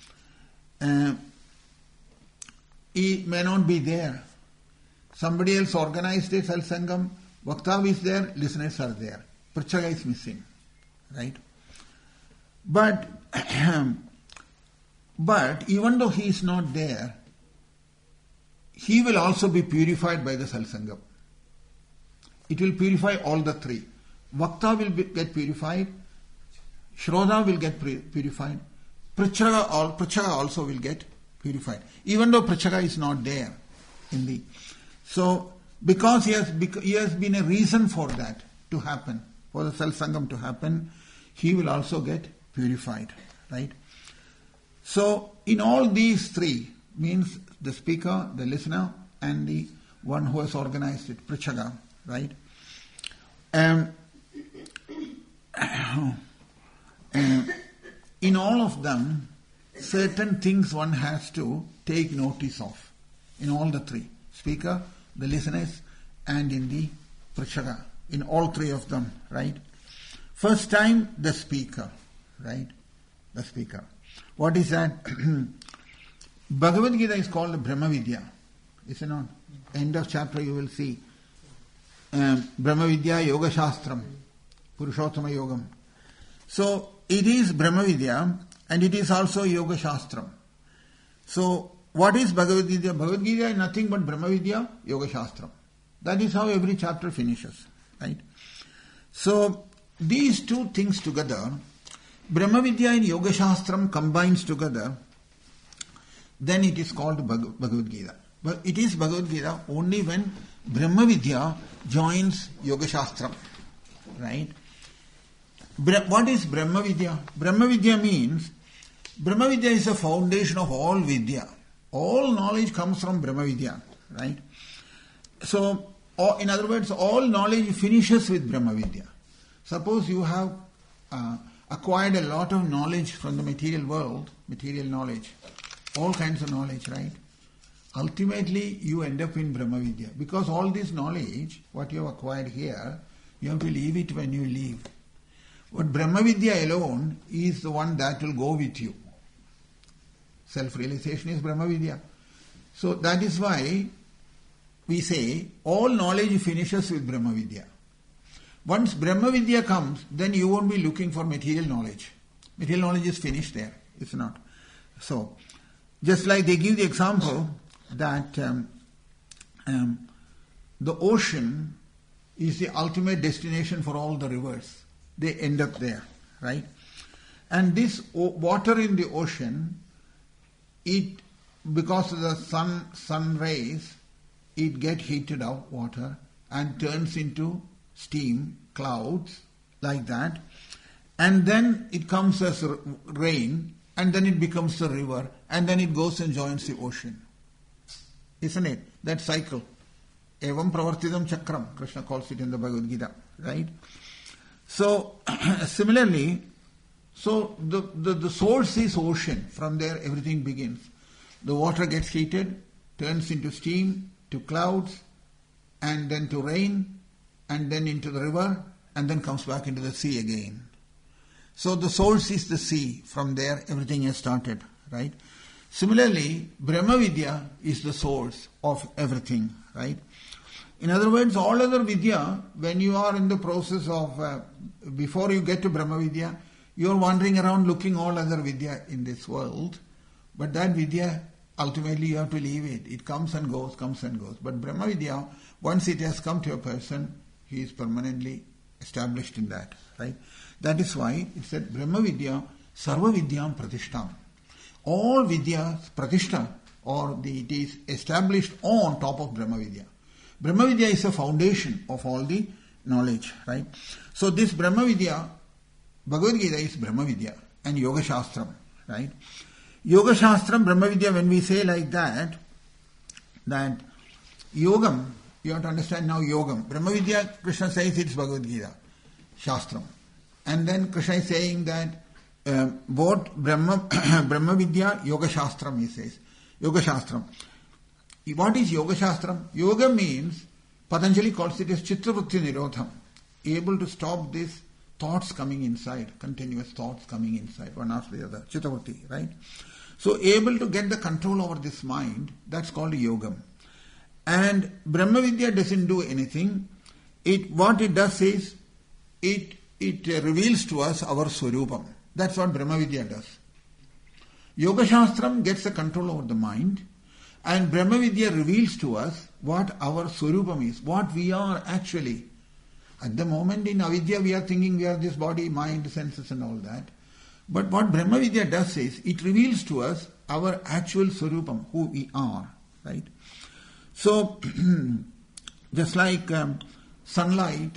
Uh, he may not be there. Somebody else organized a Salsangam, Vakta is there, listeners are there. Prachaga is missing, right? But, but even though he is not there, he will also be purified by the Salsangam. It will purify all the three. Vakta will be, get purified, Shroda will get purified, Prachaga, all, Prachaga also will get purified. Even though Prachaga is not there in the... So, because he has, he has been a reason for that to happen, for the Salsangam to happen, he will also get purified, right? So, in all these three, means the speaker, the listener, and the one who has organized it, Prachaga, right? Um, um, in all of them, certain things one has to take notice of. In all the three, speaker, the listeners, and in the Prachaga, in all three of them, right? First time, the speaker, right? The speaker. What is that? Bhagavad Gita is called Brahma Vidya. Is it not? End of chapter you will see. Um, Brahma Vidya Yoga Shastram, Purushottama Yogam. So it is Brahma Vidya and it is also Yoga Shastram. So what is Bhagavad Gita? Bhagavad Gita is nothing but Brahma Vidya, Yoga Shastram. That is how every chapter finishes, right? So these two things together, Brahma Vidya and Yoga Shastram combines together, then it is called Bhagavad Gita. But it is Bhagavad Gita only when Brahma Vidya joins Yoga Shastram, right? What is Brahma Vidya? Brahma Vidya means, Brahma Vidya is the foundation of all Vidya. All knowledge comes from Brahma Vidya, right? So, in other words, all knowledge finishes with Brahma Vidya. Suppose you have uh, acquired a lot of knowledge from the material world, material knowledge, all kinds of knowledge, right? Ultimately, you end up in Brahma Vidya. Because all this knowledge, what you have acquired here, you have to leave it when you leave. But Brahma Vidya alone is the one that will go with you. Self-realization is Brahma Vidya. So that is why we say all knowledge finishes with Brahma Vidya. Once Brahma Vidya comes, then you won't be looking for material knowledge. Material knowledge is finished there. It's not. So, just like they give the example that um, um, the ocean is the ultimate destination for all the rivers. They end up there, right? And this o- water in the ocean, it because of the sun sun rays, it gets heated up, water, and turns into steam, clouds, like that. And then it comes as r- rain, and then it becomes a river, and then it goes and joins the ocean. Isn't it? That cycle. Evam pravartidam chakram, Krishna calls it in the Bhagavad Gita, right? So, similarly, so the, the, the source is ocean. From there everything begins. The water gets heated, turns into steam, to clouds, and then to rain, and then into the river, and then comes back into the sea again. So the source is the sea. From there everything has started, right? Similarly, Brahma Vidya is the source of everything, right? In other words, all other Vidya, when you are in the process of, uh, before you get to Brahma Vidya, you are wandering around looking all other Vidya in this world, but that Vidya, ultimately you have to leave it. It comes and goes, comes and goes. But Brahma Vidya, once it has come to a person, he is permanently established in that, right? That is why it said, Brahma Vidya, Sarva Vidyam Pratishtam. All Vidya's Pratishtha, or the, it is established on top of Brahma Vidya. Brahma Vidya is a foundation of all the knowledge, right? So this Brahma Vidya, Bhagavad Gita is Brahma Vidya and Yoga Shastram, right? Yoga Shastram, Brahma Vidya, when we say like that, that Yogam, you have to understand now Yogam. Brahma Vidya, Krishna says it's Bhagavad Gita, Shastram. And then Krishna is saying that uh, what Brahma, Brahma Vidya, Yoga Shastram, he says. Yoga Shastram. What is Yoga Shastram? Yoga means, Patanjali calls it as Chitravritti Nirodham, able to stop these thoughts coming inside, continuous thoughts coming inside, one after the other, Chitravritti, right? So able to get the control over this mind, that's called Yogam. And Brahma Vidya doesn't do anything. It what it does is, it it uh, reveals to us our Swarupam. That's what Brahma Vidya does. Yoga Shastram gets the control over the mind, and Brahma Vidya reveals to us what our Swarupam is, what we are actually. At the moment in Avidya we are thinking we are this body, mind, senses and all that. But what Brahma Vidya does is, it reveals to us our actual Swarupam, who we are, right? So, just like um, sunlight,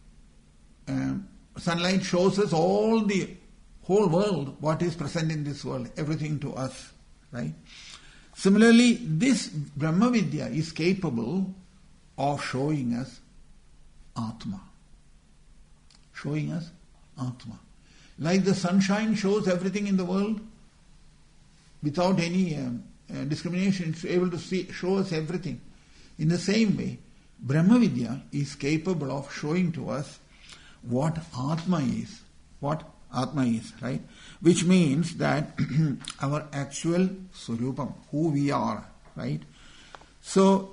um, sunlight shows us all the whole world, what is present in this world, everything to us, right? Similarly, this Brahma Vidya is capable of showing us Atma. Showing us Atma. Like the sunshine shows everything in the world without any um, uh, discrimination, it's able to see, show us everything. In the same way, Brahma Vidya is capable of showing to us what Atma is. What Atma is, right? Which means that our actual Swarupam, who we are, right? So,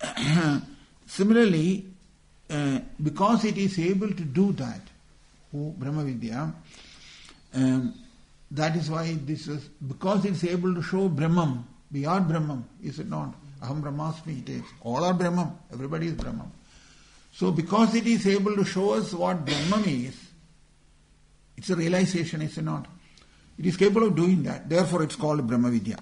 similarly, uh, because it is able to do that, who Brahma Vidya, um, that is why this is, because it is able to show Brahman, we are Brahman, is it not? Aham Brahmasmi, it is. All are Brahman, everybody is Brahman. So because it is able to show us what Brahman is, it's a realization, is it not? It is capable of doing that. Therefore it's called Brahma Vidya.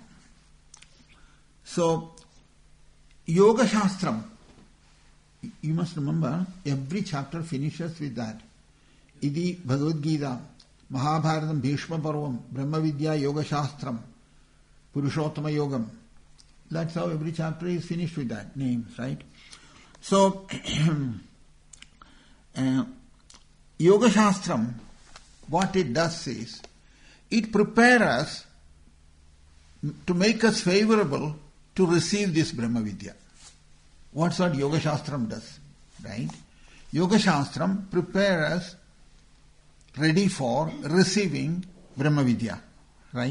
So, Yoga Shastram, you must remember, every chapter finishes with that. Idi Bhagavad Gita, Mahabharatam, Bhishma Parvam, Brahma Vidya, Yoga Shastram, Purushottama Yogam. That's how every chapter is finished with that names, right? So, uh, Yoga Shastram, what it does is, it prepares us to make us favorable to receive this Brahma Vidya. What's what Yoga Shastram does, right? Yoga Shastram prepares us ready for receiving Brahma Vidya, right?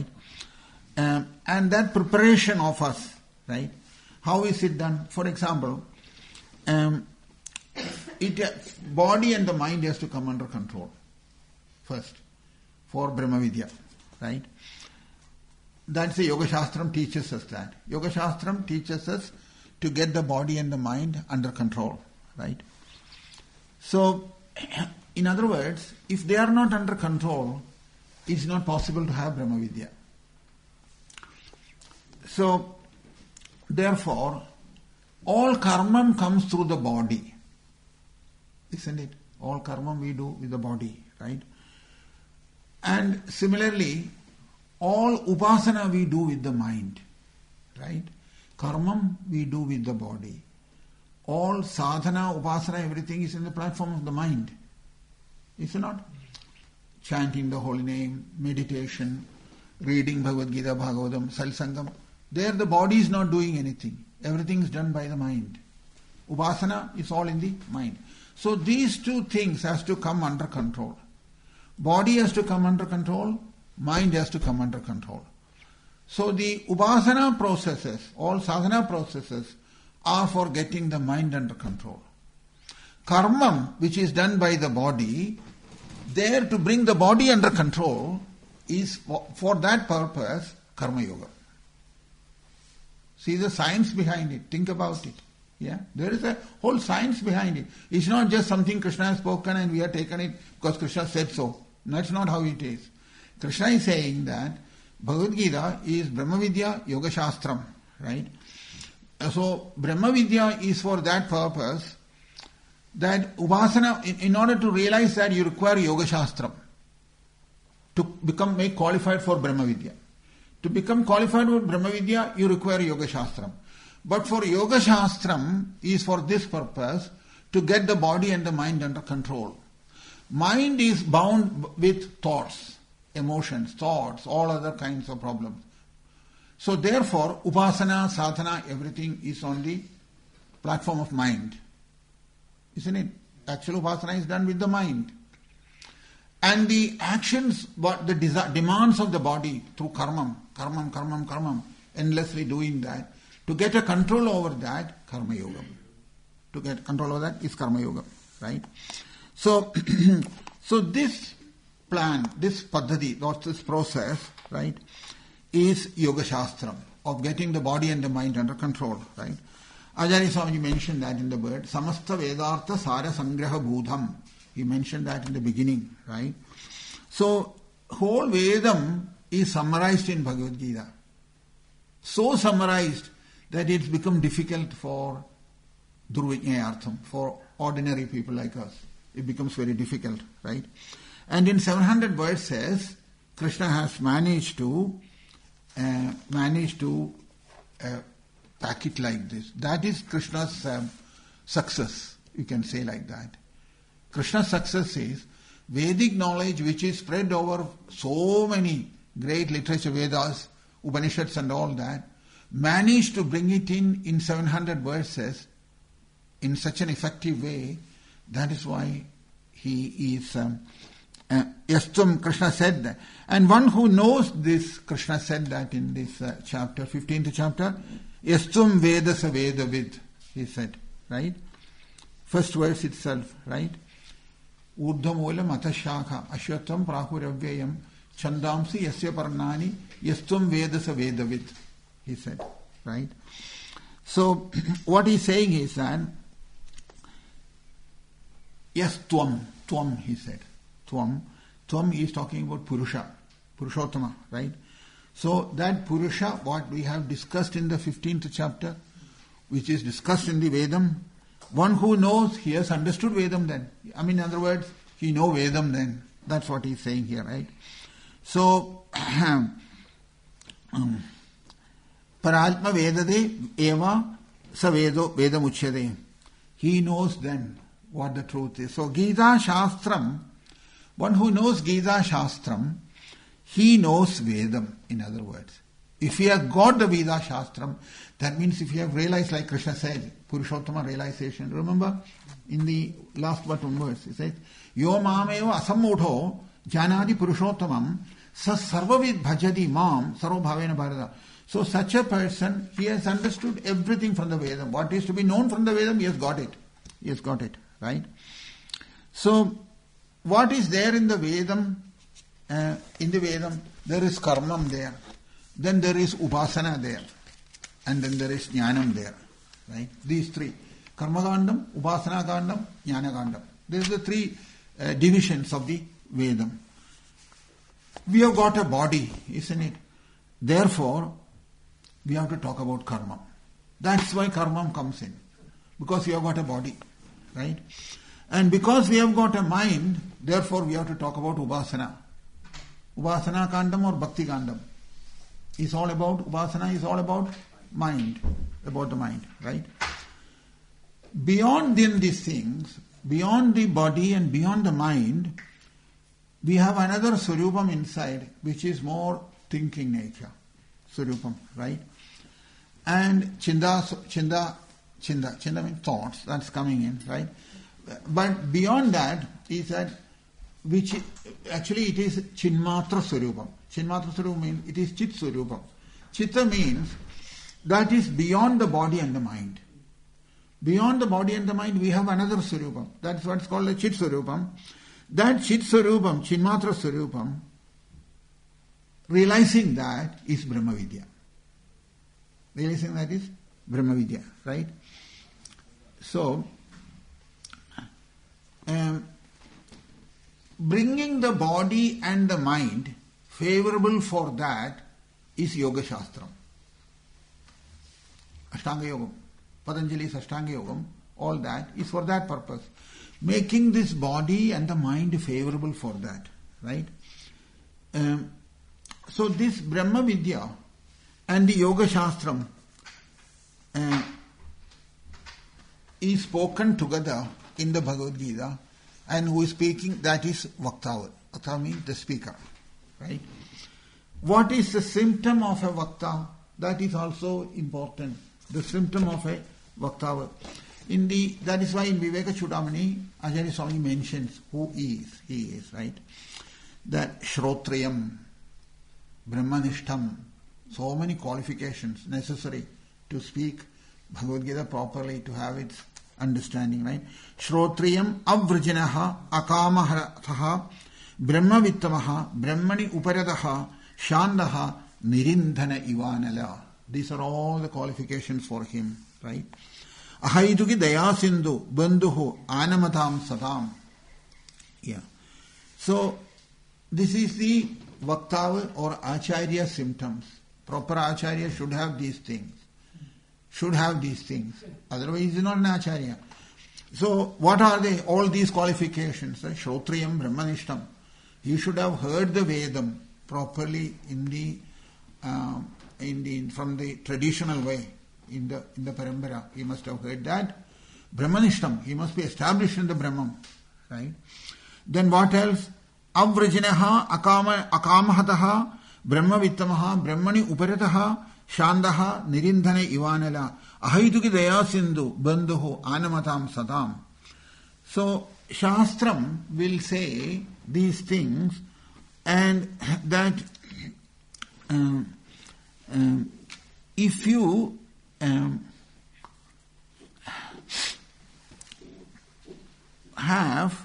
Um, and that preparation of us, right? How is it done? For example, um, it uh, body and the mind has to come under control first for Brahma Vidya, right? That's the Yoga Shastram teaches us that. Yoga Shastram teaches us to get the body and the mind under control, right? So, in other words, if they are not under control, it's not possible to have Brahma Vidya. So, therefore, all karma comes through the body. Isn't it? All karma we do with the body, right? And similarly, all upasana we do with the mind, right? Karma we do with the body. All sadhana, upasana, everything is in the platform of the mind. Is it not? Chanting the holy name, meditation, reading Bhagavad Gita, Bhagavatam, Salsangam. There the body is not doing anything. Everything is done by the mind. Upasana is all in the mind. So these two things has to come under control. Body has to come under control, mind has to come under control. So the upasana processes, all sadhana processes, are for getting the mind under control. Karma, which is done by the body, there to bring the body under control, is for that purpose Karma Yoga. See the science behind it. Think about it. Yeah, there is a whole science behind it. It's not just something Krishna has spoken and we have taken it because Krishna said so. That's not how it is. Krishna is saying that Bhagavad Gita is Brahma Vidya Yoga Shastram, right? So Brahma Vidya is for that purpose, that upasana, in, in order to realize that you require Yoga Shastram to become make qualified for Brahma Vidya. To become qualified for Brahma Vidya, you require Yoga Shastram. But for Yoga Shastram is for this purpose, to get the body and the mind under control. Mind is bound with thoughts, emotions, thoughts, all other kinds of problems. So therefore, upasana, sadhana, everything is on the platform of mind. Isn't it? Actual upasana is done with the mind. And the actions, what the desi- demands of the body through karma, karma, karma, karma, endlessly doing that, to get a control over that, karma yoga. To get control over that is karma yoga, right? So, so this plan, this paddhati, or this process, right, is Yoga Shastram, of getting the body and the mind under control, right? Acharya Swamiji mentioned that in the word, Samasta Vedartha Sara Sangraha Bhudham. He mentioned that in the beginning, right? So, whole Vedam is summarized in Bhagavad Gita. So summarized that it's become difficult for Durvijnayartham, for ordinary people like us. It becomes very difficult, right? And in seven hundred verses, Krishna has managed to uh, managed to uh, pack it like this. That is Krishna's um, success, you can say like that. Krishna's success is Vedic knowledge which is spread over so many great literature, Vedas, Upanishads and all that, managed to bring it in in seven hundred verses in such an effective way. That is why he is um, uh, Yastum, Krishna said that. And one who knows this, Krishna said that in this uh, chapter, fifteenth chapter, Yastum Vedasa Vedavid, he said, right? First verse itself, right? Urdhamulam atashakha ashwatam prahuravyayam chandamsi yasya parnani yastum vedasa vedavid, he said, right? So what he's saying is that yes, tvam, tvam, he said. Tvam. Tvam is talking about Purusha, Purushottama, right? So that Purusha, what we have discussed in the fifteenth chapter, which is discussed in the Vedam, one who knows, he has understood Vedam then. I mean, in other words, he knows Vedam then. That's what he's saying here, right? So, um, Paralpa Vedade eva sa vedo vedamuchyade. He knows then what the truth is. So Gita Shastram, one who knows Gita Shastram, he knows Vedam, in other words. If he has got the Veda Shastram, that means if you have realized, like Krishna said, Purushottama realization. Remember, in the last but one verse, he says, Yo mameva asammudho janadi Purushottamam sa sarvavid bhajadi mam sarvabhavena bharata. So such a person, he has understood everything from the Vedam. What is to be known from the Vedam, he has got it. He has got it, right? So, what is there in the Vedam? Uh, in the Vedam, there is karmam there. Then there is upasana there. And then there is jnanam there. Right? These three. Karma kandam, upasana kandam, jnana kandam. These are the three uh, divisions of the Vedam. We have got a body, isn't it? Therefore, we have to talk about karma. That's why karma comes in. Because we have got a body. Right? And because we have got a mind, therefore we have to talk about upasana. Upasana kandam or bhakti kandam. It's all about, upasana is all about mind. About the mind, right? Beyond then these things, beyond the body and beyond the mind, we have another Swarupam inside, which is more thinking nature. Swarupam, right? And Chinda, Chinda, Chinda, Chinda means thoughts, that's coming in, right? But beyond that is that, which actually it is Chinmatra Swarupam. Chinmatra Swarupam means it is Chit Swarupam. Chitta means that is beyond the body and the mind. Beyond the body and the mind, we have another Swarupam. That's what's called the Chit Swarupam. That Chit Swarupam, Chinmatra Swarupam, realizing that is Brahma Vidya. Realizing that is Brahma Vidya, right? So, um, bringing the body and the mind favorable for that is Yoga Shastram. Ashtanga Yogam, Patanjali's Ashtanga Yogam, all that is for that purpose. Making this body and the mind favorable for that, right? Um, so this Brahma Vidya and the Yoga Shastram uh, is spoken together in the Bhagavad Gita, and who is speaking, that is Vaktava. Vaktava means the speaker, right? What is the symptom of a Vakta? That is also important. The symptom of a Vaktava. In the, that is why in Viveka Chudamani, Acharya Swami mentions who he is. He is, right? That Shrotriyam, Brahmanishtam, so many qualifications necessary to speak Bhagavad Gita properly, to have its understanding, right? Shrotriyam avrajanaha akamahataha brahmavittamaha brahmani uparadaha shandaha nirindhana ivanala. These are all the qualifications for him, right? Ahaiduki dayasindu bandhuhu anamatam satam. Yeah. So, this is the Vaktava or Acharya symptoms. Proper Acharya should have these things. Should have these things. Otherwise, he is not an Acharya. So, what are they? All these qualifications. Uh, Shrotriyam Brahmanishtam. He should have heard the Vedam properly in the, uh, in the from the traditional way, in the in the Parambara. He must have heard that. Brahmanishtam. He must be established in the Brahman. Right? Then what else? Avrajanaha akama akamahataha brahmavittamaha brahmani uparataha shandaha nirindhane ivanala ahaituki dayasindu bandhuhu anamatam satam. So Shastram will say these things, and that um, um, if you um, have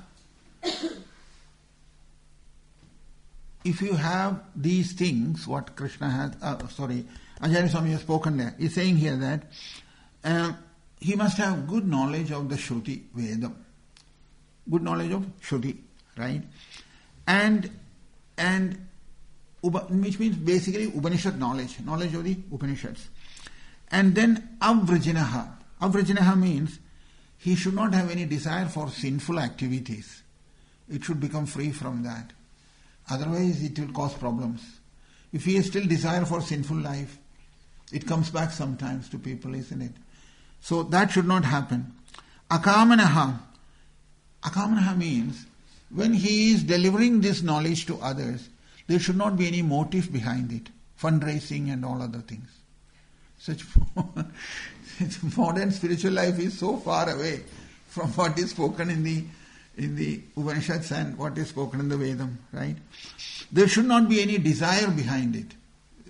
if you have these things, what Krishna has, uh, sorry, Acharya Swami has spoken there. He's saying here that uh, he must have good knowledge of the Shruti Vedam. Good knowledge of Shruti, right? And, and which means basically Upanishad knowledge, knowledge of the Upanishads. And then Avrajanaha. Avrajanaha means he should not have any desire for sinful activities. It should become free from that. Otherwise, it will cause problems. If he has still desire for sinful life, it comes back sometimes to people, isn't it? So that should not happen. Akamanaha. Akamanaha means when he is delivering this knowledge to others, there should not be any motive behind it. Fundraising and all other things. Such modern spiritual life is so far away from what is spoken in the in the Upanishads and what is spoken in the Vedam, right? There should not be any desire behind it.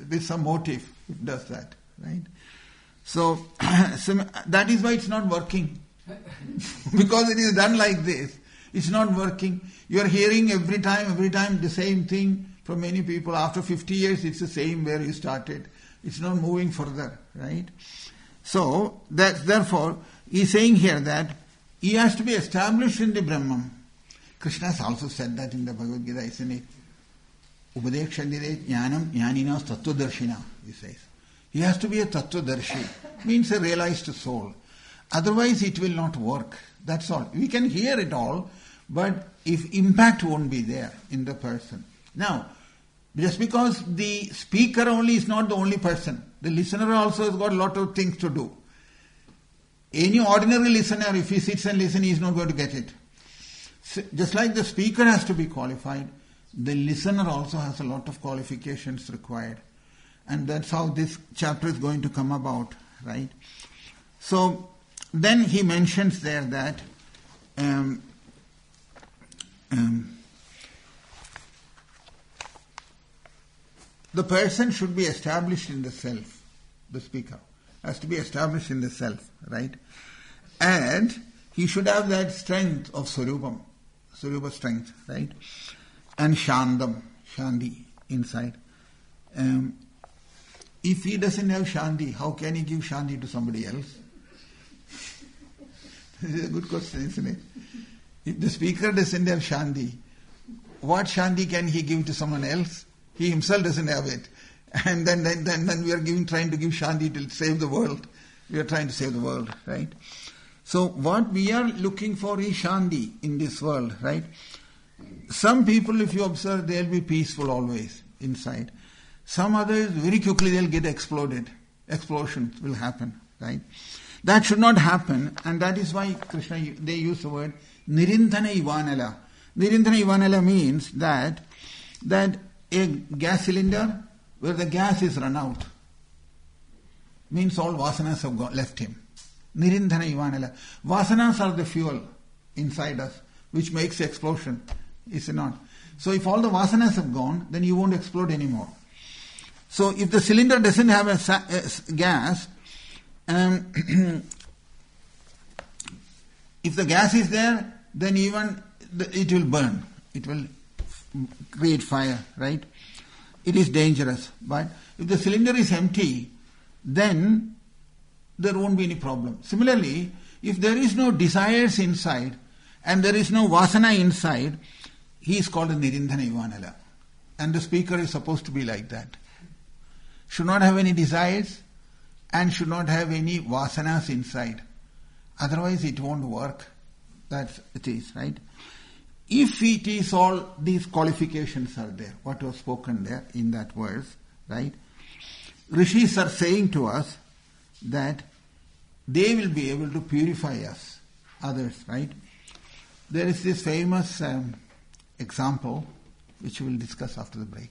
there's some motive it does that, right? So, that is why it's not working. Because it is done like this, it's not working. You are hearing every time, every time the same thing from many people. After fifty years, it's the same where you started. It's not moving further, right? So, that therefore, he is saying here that he has to be established in the Brahman. Krishna has also said that in the Bhagavad Gita, isn't it? Upadekshadire jnanam jnaninas tattvadarshina, he says. He has to be a tattvadarshi, means a realized soul. Otherwise it will not work. That's all. We can hear it all, but if impact won't be there in the person. Now, just because the speaker only is not the only person, the listener also has got a lot of things to do. Any ordinary listener, if he sits and listens, he is not going to get it. So, just like the speaker has to be qualified, the listener also has a lot of qualifications required. And that's how this chapter is going to come about, right? So, then he mentions there that um, um, the person should be established in the self, the speaker has to be established in the self, right? And he should have that strength of Swarupam, Swarupa strength, right? And Shandam, Shandi, inside. Um, if he doesn't have Shandi, how can he give Shandi to somebody else? This is a good question, isn't it? If the speaker doesn't have Shandi, what Shandi can he give to someone else? He himself doesn't have it. And then, then, then, then we are giving, trying to give Shandi to save the world. We are trying to save the world, right? So what we are looking for is Shandi in this world, right? Some people, if you observe, they'll be peaceful always inside. Some others, very quickly they'll get exploded. Explosions will happen, right? That should not happen, and that is why Krishna, they use the word Nirindhana Ivanala. Nirindhana Ivanala means that, that a gas cylinder where the gas is run out means all vasanas have got, left him. Nirindhana Ivanala. Vasanas are the fuel inside us which makes the explosion, is it not? So if all the vasanas have gone, then you won't explode anymore. So if the cylinder doesn't have a, sa- a gas, um, if the gas is there, then even the, it will burn. It will create fire, right? It is dangerous. But if the cylinder is empty, then there won't be any problem. Similarly, if there is no desires inside and there is no vasana inside, he is called a Nirindhana Ivanala. And the speaker is supposed to be like that. Should not have any desires and should not have any vasanas inside. Otherwise it won't work. That's it is, right? If it is all these qualifications are there, what was spoken there in that verse, right? Rishis are saying to us that they will be able to purify us, others, right? There is this famous um, example which we will discuss after the break.